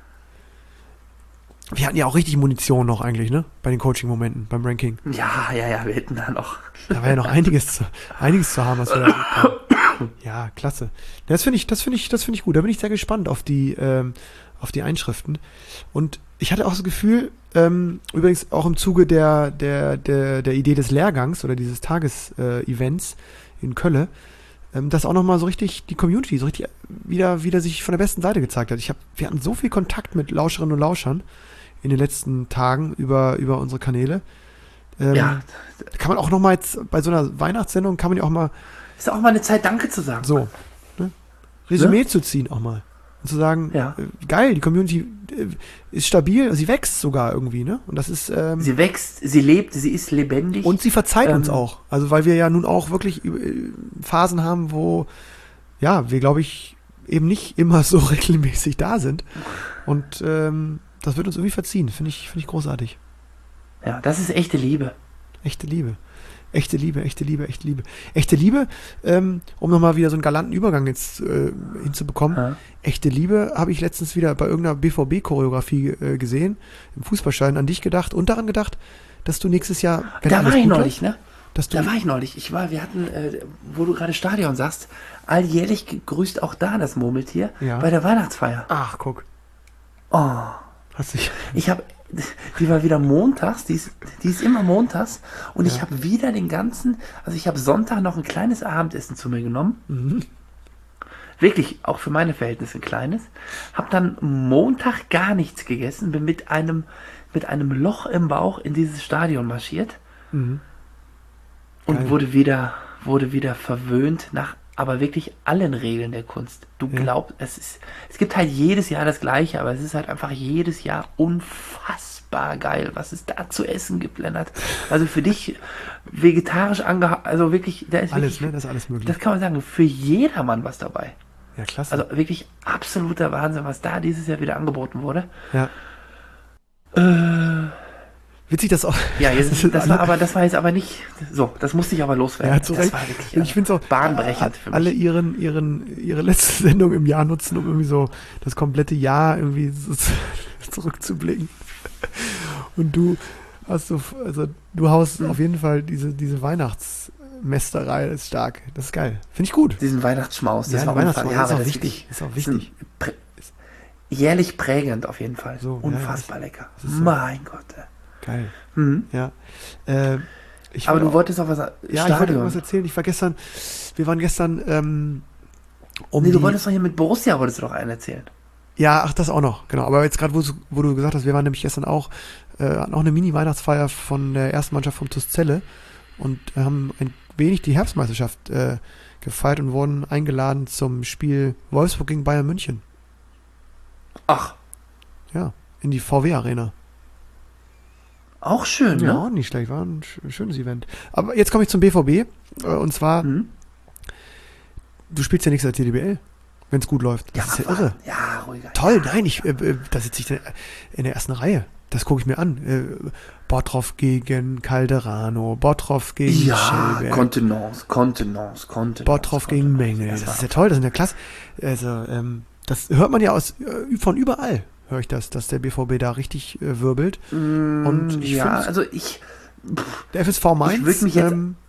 Wir hatten ja auch richtig Munition noch eigentlich, ne? Bei den Coaching-Momenten, beim Ranking. Ja, ja, ja, wir hätten da noch. Da war ja noch einiges zu, einiges zu haben, was wir da erlebt haben. Ja, klasse. Das finde ich, das finde ich, das finde ich gut. Da bin ich sehr gespannt auf die, ähm, auf die Einschriften. Und ich hatte auch das Gefühl, ähm, übrigens auch im Zuge der, der, der, der Idee des Lehrgangs oder dieses Tages-Events in Kölle, ähm, dass auch nochmal so richtig die Community so richtig wieder, wieder sich von der besten Seite gezeigt hat. Ich hab, wir hatten so viel Kontakt mit Lauscherinnen und Lauschern in den letzten Tagen über, über unsere Kanäle. Ähm, Ja, da kann man auch nochmal jetzt bei so einer Weihnachtssendung kann man ja auch mal ist auch mal eine Zeit, Danke zu sagen. so ne, Resümee zu ziehen auch mal. Und zu sagen, Ja. äh, geil, die Community äh, ist stabil, sie wächst sogar irgendwie, ne? Und das ist, ähm, Sie wächst, sie lebt, sie ist lebendig. und sie verzeiht uns ähm, auch. Also weil wir ja nun auch wirklich äh, Phasen haben, wo, ja, wir glaube ich eben nicht immer so regelmäßig da sind. Und ähm, das wird uns irgendwie verziehen. Finde ich, finde ich großartig. ja, das ist echte Liebe. Echte Liebe. Echte Liebe, echte Liebe, echte Liebe. Echte Liebe, ähm, um nochmal wieder so einen galanten Übergang jetzt äh, hinzubekommen. Ja. Echte Liebe habe ich letztens wieder bei irgendeiner B V B-Choreografie äh, gesehen, im Fußballstadion, an dich gedacht und daran gedacht, dass du nächstes Jahr, wenn Da alles war ich gut neulich, läuft, ne? dass du, Da war ich neulich. Ich war, wir hatten, äh, wo du gerade Stadion sagst, alljährlich grüßt auch da das Murmeltier Ja. bei der Weihnachtsfeier. ach, guck, Oh, hast dich, ich habe, die war wieder montags, die ist, die ist immer montags und ich Ja. habe wieder den ganzen, also ich habe Sonntag noch ein kleines Abendessen zu mir genommen. mhm. Wirklich, auch für meine Verhältnisse ein kleines. Hab dann Montag gar nichts gegessen, bin mit einem, mit einem Loch im Bauch in dieses Stadion marschiert Mhm. und Geil. wurde wieder, wurde wieder verwöhnt nach aber wirklich allen Regeln der Kunst. Du Ja. glaubst, es ist, es gibt halt jedes Jahr das Gleiche, aber es ist halt einfach jedes Jahr unfassbar geil, was es da zu essen gibt, Lennart. Also für dich vegetarisch angeha, also wirklich, da ist alles, wirklich, ne, das ist alles möglich. das kann man sagen, für jedermann was dabei. Ja, klasse. Also wirklich absoluter Wahnsinn, was da dieses Jahr wieder angeboten wurde. ja. Äh, Witzig, dass auch, ja, jetzt, das ist das alle- war aber, das war jetzt aber nicht, so, das musste ich aber loswerden. Ja, zu das Recht. war wirklich ich finde es auch bahnbrechend für mich. alle ihren, ihren, ihre letzte Sendung im Jahr nutzen, um irgendwie so das komplette Jahr irgendwie so zu- zurückzublicken. Und du hast so, also du haust auf jeden Fall diese, diese Weihnachtsmästerei, das ist stark. Das ist geil. Finde ich gut. Diesen Weihnachtsschmaus, das Ja, war Weihnachtsschmaus unfassbar. ist auch aber das wichtig. Ist auch ist wichtig. ein prä- jährlich prägend auf jeden Fall. So, ja, Unfassbar das- lecker. das ist so. Mein Gott. ey. Geil. Mhm. Ja. Äh, ich Aber wollte du auch- wolltest auch was, ja, ich wollte Stadion. irgendwas erzählen. Ich war gestern, wir waren gestern ähm, um nee, du die, wolltest doch hier mit Borussia, wolltest du doch einen erzählen. Ja, ach, das auch noch, genau. Aber jetzt gerade, wo, du- wo du gesagt hast, wir waren nämlich gestern auch, äh, hatten auch eine Mini-Weihnachtsfeier von der ersten Mannschaft vom T U S Celle und haben ein wenig die Herbstmeisterschaft äh, gefeiert und wurden eingeladen zum Spiel Wolfsburg gegen Bayern München. Ach, Ja, in die V W-Arena. auch schön, ne? Ja, nicht schlecht, war ein sch- schönes Event. Aber jetzt komme ich zum B V B, äh, und zwar, Hm? du spielst ja nichts als T D B L, wenn es gut läuft. Das ist ja irre. Ja, ruhiger. Toll, nein, ich, äh, äh, da sitze ich in der- in der ersten Reihe. Das gucke ich mir an. Äh, Bottrop gegen Calderano, Bottrop gegen Ja, Schellberg, Kontenance, Kontenance, Kontenance. Bottrop gegen Kontenance. Mengel. Das war- ist ja toll, das sind ja klasse. Also, ähm, das hört man ja aus äh, von überall, höre ich das, dass der B V B da richtig äh, wirbelt. Mm, Und ich ja, find's- also ich, Der F S V Mainz, würd mich jetzt- ähm,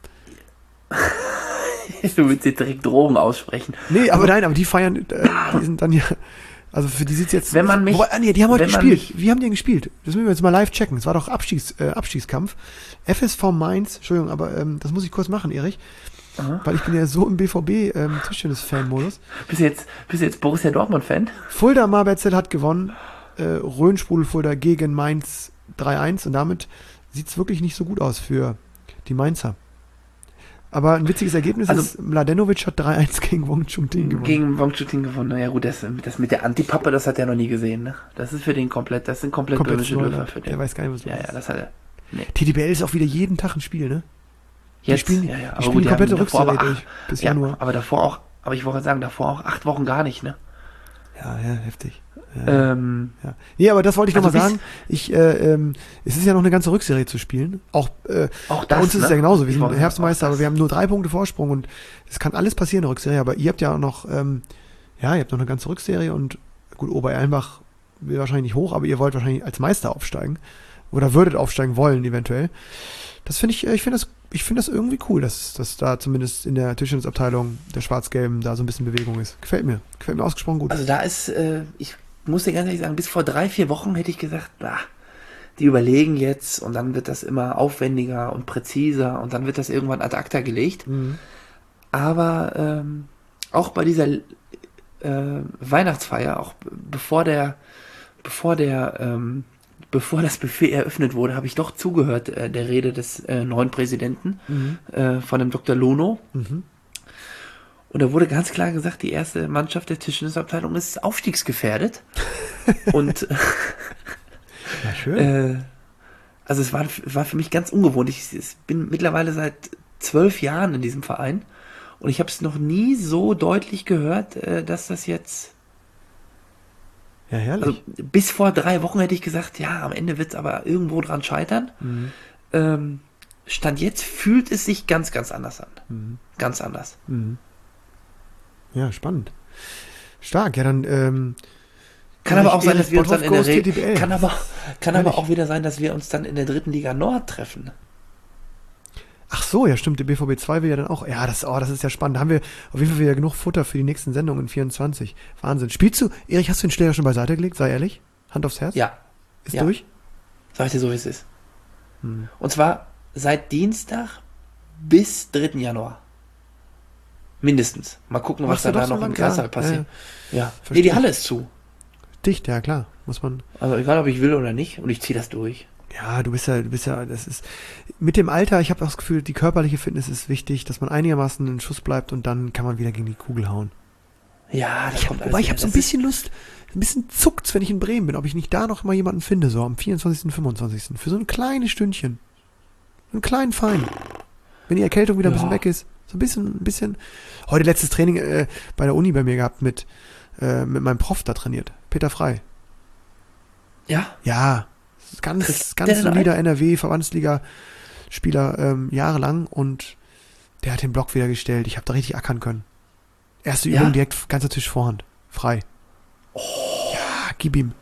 du willst jetzt direkt Drogen aussprechen. nee, aber nein, aber die feiern, äh, die sind dann ja, also für die sieht's jetzt, Wenn man mich- wobei, ah, nee, die haben heute wenn man gespielt. Wie haben die denn gespielt? Das müssen wir jetzt mal live checken. Es war doch Abstiegs, äh, Abstiegskampf. F S V Mainz, Entschuldigung, aber ähm, das muss ich kurz machen, Erich, Aha. weil ich bin ja so im B V B ähm, Tischtennis-Fan-Modus. Bist du jetzt, bist du jetzt Borussia Dortmund-Fan? Fulda Marberzell hat gewonnen, äh, Rhön-Sprudel Fulda gegen Mainz drei eins und damit sieht's wirklich nicht so gut aus für die Mainzer. Aber ein witziges Ergebnis Also- ist, Mladenovic hat drei eins gegen Wong Chun-Ting gewonnen. Gegen Wong Chun-Ting gewonnen. Na ja gut, das, das mit der Antipappe, das hat er noch nie gesehen, ne? Das ist für den komplett, das sind komplett Komplett böhmische Neuland. Dörfer für den. Der weiß gar nicht, was Ja, los ja, ist. das hat er. T D B L ist auch wieder jeden Tag ein Spiel, ne? Die Jetzt, spielen, ja, ja, die aber spielen gut, die komplette haben davor Rückserie aber durch bis Ja, Januar. aber davor auch, aber ich wollte sagen, davor auch acht Wochen gar nicht, ne? Ja, ja, heftig. Ja, Ähm, ja. Nee, aber das wollte ich also nochmal bis- sagen. Ich, äh, ähm, es ist ja noch eine ganze Rückserie zu spielen. Auch, äh, auch bei das, uns ist ne? es ja genauso. Wir Ich sind wollte- Herbstmeister, auch aber das. wir haben nur drei Punkte Vorsprung und es kann alles passieren in der Rückserie. Aber ihr habt ja auch noch, ähm, ja, ihr habt noch eine ganze Rückserie und gut, Obererlenbach will wahrscheinlich nicht hoch, aber ihr wollt wahrscheinlich als Meister aufsteigen oder würdet aufsteigen wollen eventuell. Das finde ich, äh, ich finde das, ich finde das irgendwie cool, dass, dass da zumindest in der Tischtennisabteilung der Schwarz-Gelben da so ein bisschen Bewegung ist. Gefällt mir, gefällt mir ausgesprochen gut. Also da ist, äh, ich muss dir ganz ehrlich sagen, bis vor drei, vier Wochen hätte ich gesagt, bah, die überlegen jetzt und dann wird das immer aufwendiger und präziser und dann wird das irgendwann ad acta gelegt. Mhm. Aber ähm, auch bei dieser äh, Weihnachtsfeier, auch b- bevor der, bevor der, ähm, bevor das Buffet eröffnet wurde, habe ich doch zugehört äh, der Rede des äh, neuen Präsidenten Mhm. äh, von dem Doktor Lono. Mhm. Und da wurde ganz klar gesagt, die erste Mannschaft der Tischtennisabteilung ist aufstiegsgefährdet. Und Ja, schön. äh, also es war, war für mich ganz ungewohnt. Ich, ich bin mittlerweile seit zwölf Jahren in diesem Verein und ich habe es noch nie so deutlich gehört, äh, dass das jetzt, ja, herrlich. also bis vor drei Wochen hätte ich gesagt, ja, am Ende wird es aber irgendwo dran scheitern. Mhm. Ähm, Stand jetzt fühlt es sich ganz, ganz anders an. Mhm. Ganz anders. Mhm. Ja, spannend. Stark, ja, dann, ähm, Kann Ja, aber ich- auch sein, dass wir uns dann Bottrop in der goes Re- T D B L. kann aber kann Ehrlich? aber auch wieder sein, dass wir uns dann in der dritten Liga Nord treffen. ach so, ja, stimmt, der B V B zwei will ja dann auch, ja, das, oh, das ist ja spannend. Da haben wir auf jeden Fall wieder genug Futter für die nächsten Sendungen in vierundzwanzig. Wahnsinn. Spielst du, Erich, hast du den Schläger schon beiseite gelegt? Sei ehrlich. Hand aufs Herz? Ja, Ist ja. durch? sag ich dir so, wie es ist. Hm. Und zwar seit Dienstag bis dritten Januar. Mindestens. Mal gucken, was Machst du dann da doch so noch im lang? Kreissaal Ja, passiert. Ja. Nee, Verstehe die ich. Halle ist zu. Dicht, ja, klar. Muss man, Also egal, ob ich will oder nicht. Und ich ziehe das durch. ja, du bist ja, du bist ja, das ist, mit dem Alter, ich habe das Gefühl, die körperliche Fitness ist wichtig, dass man einigermaßen in Schuss bleibt und dann kann man wieder gegen die Kugel hauen. Ja, das Ich hab, kommt wobei ich habe wieder. so ein Das bisschen Lust, ein bisschen zuckt's, wenn ich in Bremen bin, ob ich nicht da noch mal jemanden finde, so am vierundzwanzigsten, fünfundzwanzigsten Für so ein kleines Stündchen. So einen kleinen Fein. Wenn die Erkältung wieder ein Ja. bisschen weg ist. So ein bisschen, ein bisschen. Heute letztes Training äh, bei der Uni bei mir gehabt mit, äh, mit meinem Prof da trainiert. Peter Frei. Ist, ja, Ja. Ganz, Trifft ganz der denn solider N R W-Verbandsliga-Spieler ähm, jahrelang und der hat den Block wieder gestellt. Ich habe da richtig ackern können. Erste Ja? Übung direkt ganzer Tisch Vorhand. Frei. Ja, gib ihm.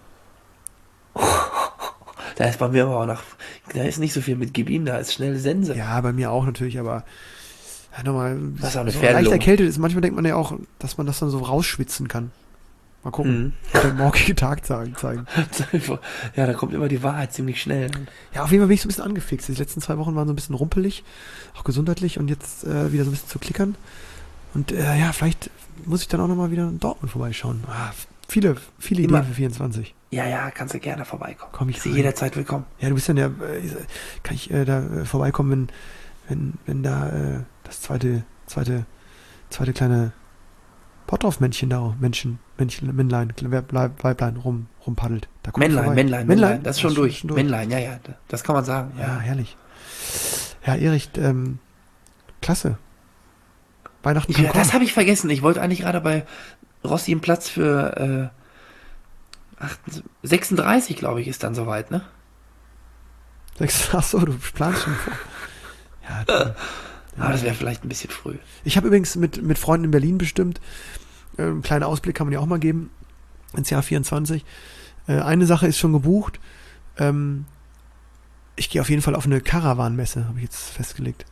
da ist bei mir aber auch noch, da ist nicht so viel mit Gib ihm, da ist schnell Sense. Ja, bei mir auch natürlich, aber ja, nochmal, Das ist auch eine so Pferdelunge. leicht erkältet ist. Manchmal denkt man ja auch, dass man das dann so rausschwitzen kann. Mal gucken. Mhm. Wird der morgige Tag zeigen. zeigen. Ja, da kommt immer die Wahrheit ziemlich schnell. Ja, auf jeden Fall bin ich so ein bisschen angefixt. Die letzten zwei Wochen waren so ein bisschen rumpelig, auch gesundheitlich und jetzt äh, wieder so ein bisschen zu klickern. Und äh, ja, vielleicht muss ich dann auch nochmal wieder in Dortmund vorbeischauen. Ah, viele, viele Immer. Ideen für vierundzwanzig. Ja, ja, kannst du gerne vorbeikommen. Komm ich Bist du rein. jederzeit willkommen. Ja, du bist dann ja, äh, kann ich äh, da äh, vorbeikommen, wenn, wenn, wenn da äh, das zweite, zweite, zweite kleine Potthoff-Männchen da, Männchen, Männchen, Männlein, Weib- Weiblein rum, rumpaddelt. Da komm ich Männlein, vorbei. Männlein, Männlein, das ist schon durch. schon Männlein, ja, ja, das kann man sagen. Ja, Ja. herrlich. Ja, Erich, ähm, klasse. Weihnachten kann Ja, kommen. das habe ich vergessen. Ich wollte eigentlich gerade bei Rossi einen Platz für äh, acht- sechsunddreißig, glaube ich, ist dann soweit, ne? Sechs, ach so, du planst schon vor. Ja, toll. Aber das wäre vielleicht ein bisschen früh. Ich habe übrigens mit, mit Freunden in Berlin bestimmt, äh, einen kleinen Ausblick kann man ja auch mal geben, ins Jahr vierundzwanzig. Äh, eine Sache ist schon gebucht. Ähm, ich gehe auf jeden Fall auf eine Caravan-Messe, habe ich jetzt festgelegt.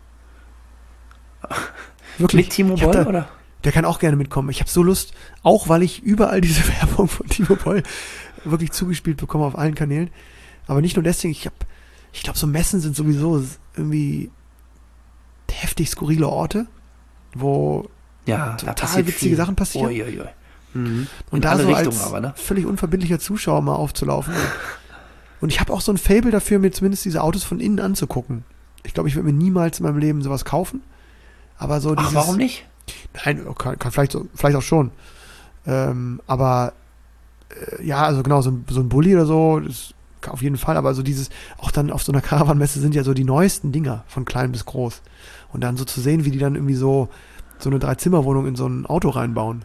Wirklich. Mit Timo Ich hab Boll, da- oder? Der kann auch gerne mitkommen. Ich habe so Lust, auch weil ich überall diese Werbung von Timo Boll wirklich zugespielt bekomme auf allen Kanälen. Aber nicht nur deswegen, ich habe, ich glaube, so Messen sind sowieso irgendwie heftig skurrile Orte, wo Ja, da total passiert witzige viel. Sachen passieren. Ui, ui, ui. Mhm. Und In da alle so Richtungen als aber, ne? völlig unverbindlicher Zuschauer mal aufzulaufen. Und, und ich habe auch so ein Faible dafür, mir zumindest diese Autos von innen anzugucken. Ich glaube, ich würde mir niemals in meinem Leben sowas kaufen. Aber so dieses... Ach, warum nicht? Nein, kann, kann vielleicht, so, vielleicht auch schon. Ähm, aber äh, ja, also genau, so ein, so ein Bulli oder so, das auf jeden Fall. Aber so dieses, auch dann auf so einer Caravan-Messe sind ja so die neuesten Dinger, von klein bis groß. Und dann so zu sehen, wie die dann irgendwie so so eine Drei-Zimmer-Wohnung in so ein Auto reinbauen.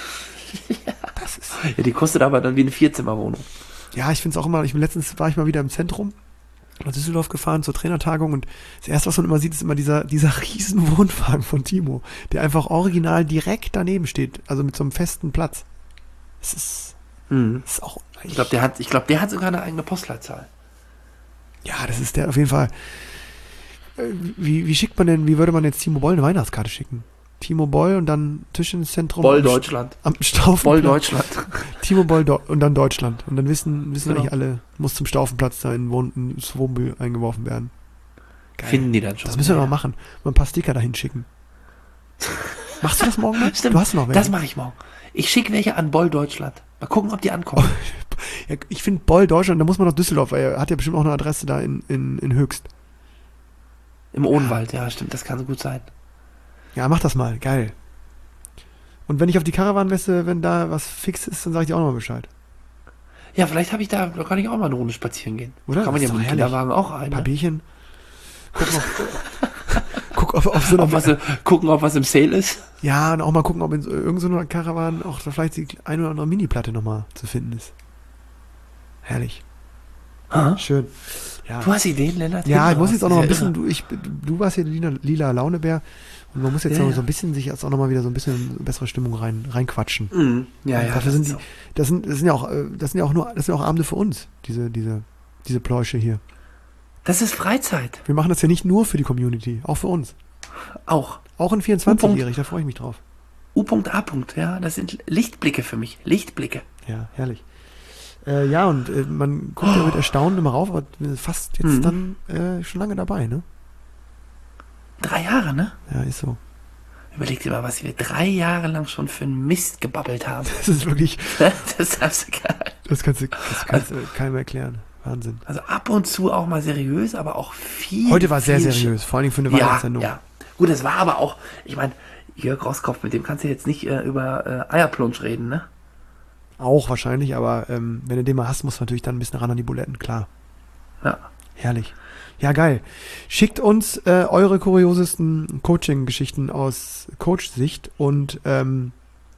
Das ist, Ja, die kostet aber dann wie eine Vierzimmerwohnung. ja, ich finde es auch immer, ich bin letztens war ich mal wieder im Zentrum nach Düsseldorf gefahren zur Trainertagung und das erste, was man immer sieht, ist immer dieser, dieser riesen Wohnwagen von Timo, der einfach original direkt daneben steht, also mit so einem festen Platz. Es ist, Mhm. das ist auch, Ich glaube, der hat, ich glaube, der hat sogar eine eigene Postleitzahl. ja, das ist der auf jeden Fall. Äh, Wie, wie schickt man denn, wie würde man jetzt Timo Boll eine Weihnachtskarte schicken? Timo Boll und dann Tischtenniszentrum. Boll am- Deutschland. Am Staufenplatz. Boll Deutschland. Timo Boll Do- und dann Deutschland. Und dann wissen, wissen Genau. eigentlich alle, muss zum Staufenplatz da in Wohn- ins Wohnmobil eingeworfen werden. Geil. Finden die dann schon. Das müssen wir Ja. noch machen. Mal ein paar Sticker dahin schicken. Machst du das morgen mal? Stimmt, Du hast noch welche. das mache ich morgen. Ich schicke welche an Boll Deutschland. Mal gucken, ob die ankommen. Ja, ich finde Boll Deutschland, da muss man noch Düsseldorf, weil er hat ja bestimmt auch eine Adresse da in, in, in Höchst. Im Odenwald, ja, stimmt, das kann so gut sein. Ja, mach das mal. Geil. Und wenn ich auf die Caravan-Messe, wenn da was fix ist, dann sage ich dir auch nochmal Bescheid. Ja, vielleicht habe ich da, da kann ich auch mal eine Runde spazieren gehen. Oder? Kann man Das ja ist mit doch dem herrlich. Kinderwagen auch ein. Ein paar Ne? Bierchen. Gucken, ob, guck, ob auf so einer Ob was, gucken, ob was im Sale ist. Ja, und auch mal gucken, ob in so, irgendeiner Caravan auch da vielleicht die eine oder andere Mini-Platte nochmal zu finden ist. Herrlich. Aha. Schön. Ja, Du hast Ideen, Lennart? ja ich Hinten muss raus. jetzt auch noch ein Das ist ja bisschen, du, ich, du warst hier lila, lila Launebär und man muss jetzt Ja, noch ja. so ein bisschen sich jetzt auch nochmal wieder so ein bisschen in bessere Stimmung rein, reinquatschen. irre. Mhm. Ja, ja. Dafür das sind ist die, so. das sind, das sind ja auch, äh, das sind ja auch nur, das sind ja auch Abende für uns, diese, diese, diese Pläusche hier. Das ist Freizeit. Wir machen das ja nicht nur für die Community, auch für uns. Auch. Auch in vierundzwanzig, Punkt. Erich, da freue ich mich drauf. U.A. Ja, das sind Lichtblicke für mich. Lichtblicke. Ja, herrlich. Äh, ja, und äh, man guckt ja mit Erstaunen immer rauf, aber wir sind fast jetzt Mhm. dann äh, schon lange dabei, ne? Drei Jahre, ne? Ja, ist so. Überleg dir mal, was wir drei Jahre lang schon für einen Mist gebabbelt haben. Das ist wirklich, Das darfst du gar nicht. das kannst du, das kannst du keinem erklären. Wahnsinn. Also ab und zu auch mal seriös, aber auch viel. Heute war sehr viel seriös, vor allen Dingen für eine Ja, Weihnachtssendung. ja. Gut, es war aber auch, ich meine, Jörg Roskopf, mit dem kannst du jetzt nicht äh, über äh, Eierplunsch reden, ne? Auch wahrscheinlich, aber ähm, wenn du den mal hast, musst du natürlich dann ein bisschen ran an die Buletten, klar. Ja. Herrlich. Ja, geil. Schickt uns äh, eure kuriosesten Coaching-Geschichten aus Coach-Sicht und ähm,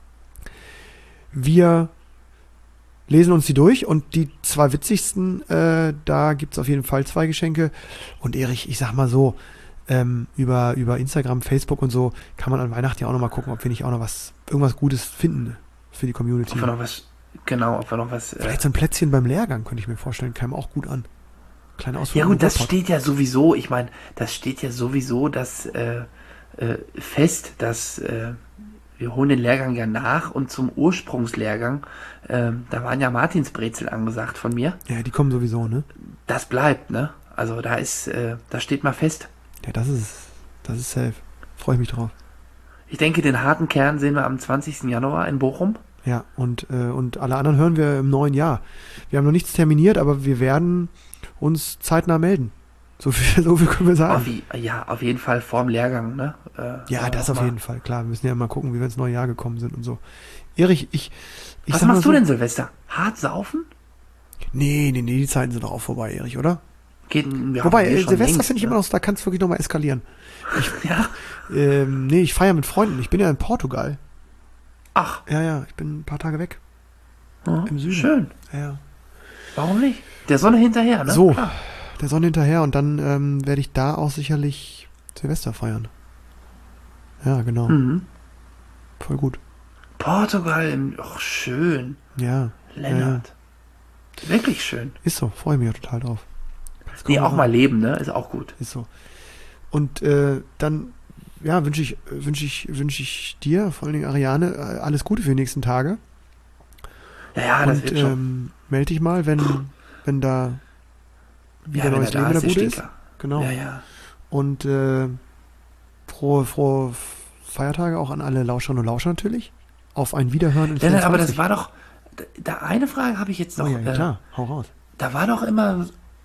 wir lesen uns die durch und die zwei witzigsten, äh, da gibt's auf jeden Fall zwei Geschenke. Und Erich, ich sag mal so, ähm, über, über Instagram, Facebook und so kann man an Weihnachten ja auch noch mal gucken, ob wir nicht auch noch was, irgendwas Gutes finden für die Community. Ob wir noch was, genau, ob wir noch was. Äh, Vielleicht so ein Plätzchen beim Lehrgang, könnte ich mir vorstellen, kam auch gut an. Kleine Ausflug. ja in den gut, das Ruhrpott. steht ja sowieso, ich meine, das steht ja sowieso das äh, äh, fest, dass äh, wir holen den Lehrgang ja nach und zum Ursprungslehrgang, äh, da waren ja Martinsbrezel angesagt von mir. Ja, die kommen sowieso, ne? Das bleibt, ne? Also da ist, äh, das steht mal fest. Ja, das ist, das ist safe. Freue ich mich drauf. Ich denke, den harten Kern sehen wir am zwanzigsten Januar in Bochum. Ja, und, äh, und alle anderen hören wir im neuen Jahr. Wir haben noch nichts terminiert, aber wir werden uns zeitnah melden. So viel, so viel können wir sagen. Auf, je- ja, auf jeden Fall vorm Lehrgang, ne? Äh, Ja, äh, das auf mal. jeden Fall, klar. Wir müssen ja mal gucken, wie wir ins neue Jahr gekommen sind und so. Erich, ich. ich Was sag mal machst so, du denn, Silvester? Hart saufen? Nee, nee, nee, die Zeiten sind doch auch vorbei, Erich, oder? Geht, wir Wobei, haben hier äh, schon Silvester längst, finde ich ne? immer noch, da kann es wirklich nochmal eskalieren. Ja. Ähm, nee, ich feiere mit Freunden. Ich bin ja in Portugal. Ach, Ja, ja, ich bin ein paar Tage weg. ja, Im Süden. schön. Ja, ja. Warum nicht? Der Sonne hinterher, ne? So, Klar. der Sonne hinterher und dann ähm, werde ich da auch sicherlich Silvester feiern. Ja, genau. Mhm. Voll gut. Portugal, im, ach, schön. Ja, Lennart. Wirklich schön. ist so. Freue mich auch total drauf. Kannst Nee, kaum auch sagen. mal leben, ne? Ist auch gut. Ist so. Und äh, dann, ja, wünsche ich, wünsche ich, wünsche ich dir, vor allen Dingen Ariane, äh, alles Gute für die nächsten Tage. Ja, ja, das und wird schon. ähm, melde dich mal, wenn, wenn da wieder ja, wenn neues er da Leben in der ist, der Bude ist. Stinker. Genau. Ja, ja. Und äh, frohe, frohe Feiertage auch an alle Lauscherinnen und Lauscher natürlich. Auf ein Wiederhören in Lennart, aber das vierundzwanzig. war doch, da, da eine Frage habe ich jetzt noch. Oh ja, ja äh, klar, hau raus. Da war doch immer,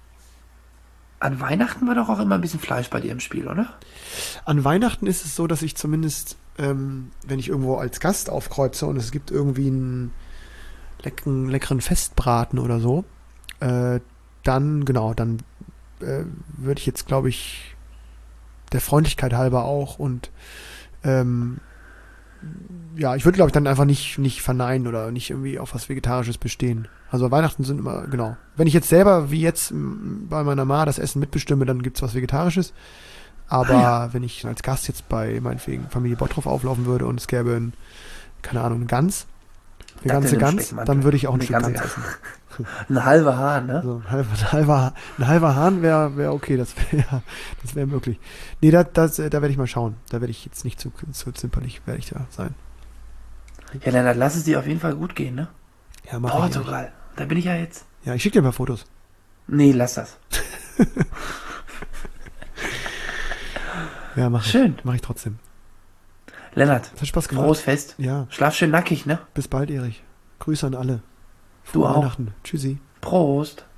an Weihnachten war doch auch immer ein bisschen Fleisch bei dir im Spiel, oder? An Weihnachten ist es so, dass ich zumindest, ähm, wenn ich irgendwo als Gast aufkreuze und es gibt irgendwie einen leckeren, leckeren Festbraten oder so, äh, dann, genau, dann äh, würde ich jetzt, glaube ich, der Freundlichkeit halber auch und ähm, ja, ich würde, glaube ich, dann einfach nicht, nicht verneinen oder nicht irgendwie auf was Vegetarisches bestehen. Also Weihnachten sind immer, genau. Wenn ich jetzt selber, wie jetzt m, bei meiner Ma, das Essen mitbestimme, dann gibt es was Vegetarisches. Aber Ah, ja. wenn ich als Gast jetzt bei meinetwegen Familie Bottroff auflaufen würde und es gäbe, ein, keine Ahnung, eine Gans, eine Datteln ganze im Gans, Speckmantel. dann würde ich auch ein Eine Stück ganze Gans Gans. essen. Ein halber Hahn, ne? Also ein halber, ein halber, ein halber Hahn wäre wär okay, das wäre das wär möglich. Nee, da, das, da werde ich mal schauen. Da werde ich jetzt nicht zu, zu zimperlich, werde ich da sein. Ja, Lennart, lass es dir auf jeden Fall gut gehen, ne? Ja, mach ich. Portugal, da bin ich ja jetzt. Ja, ich schicke dir ein paar Fotos. Nee, lass das. Ja, mach Schön. ich. Mach ich trotzdem. Lennart, Das hat Spaß gemacht. frohes Fest. Ja, Schlaf schön nackig, ne? bis bald, Erich. Grüße an alle. Du Frohe auch. Weihnachten. Tschüssi. Prost.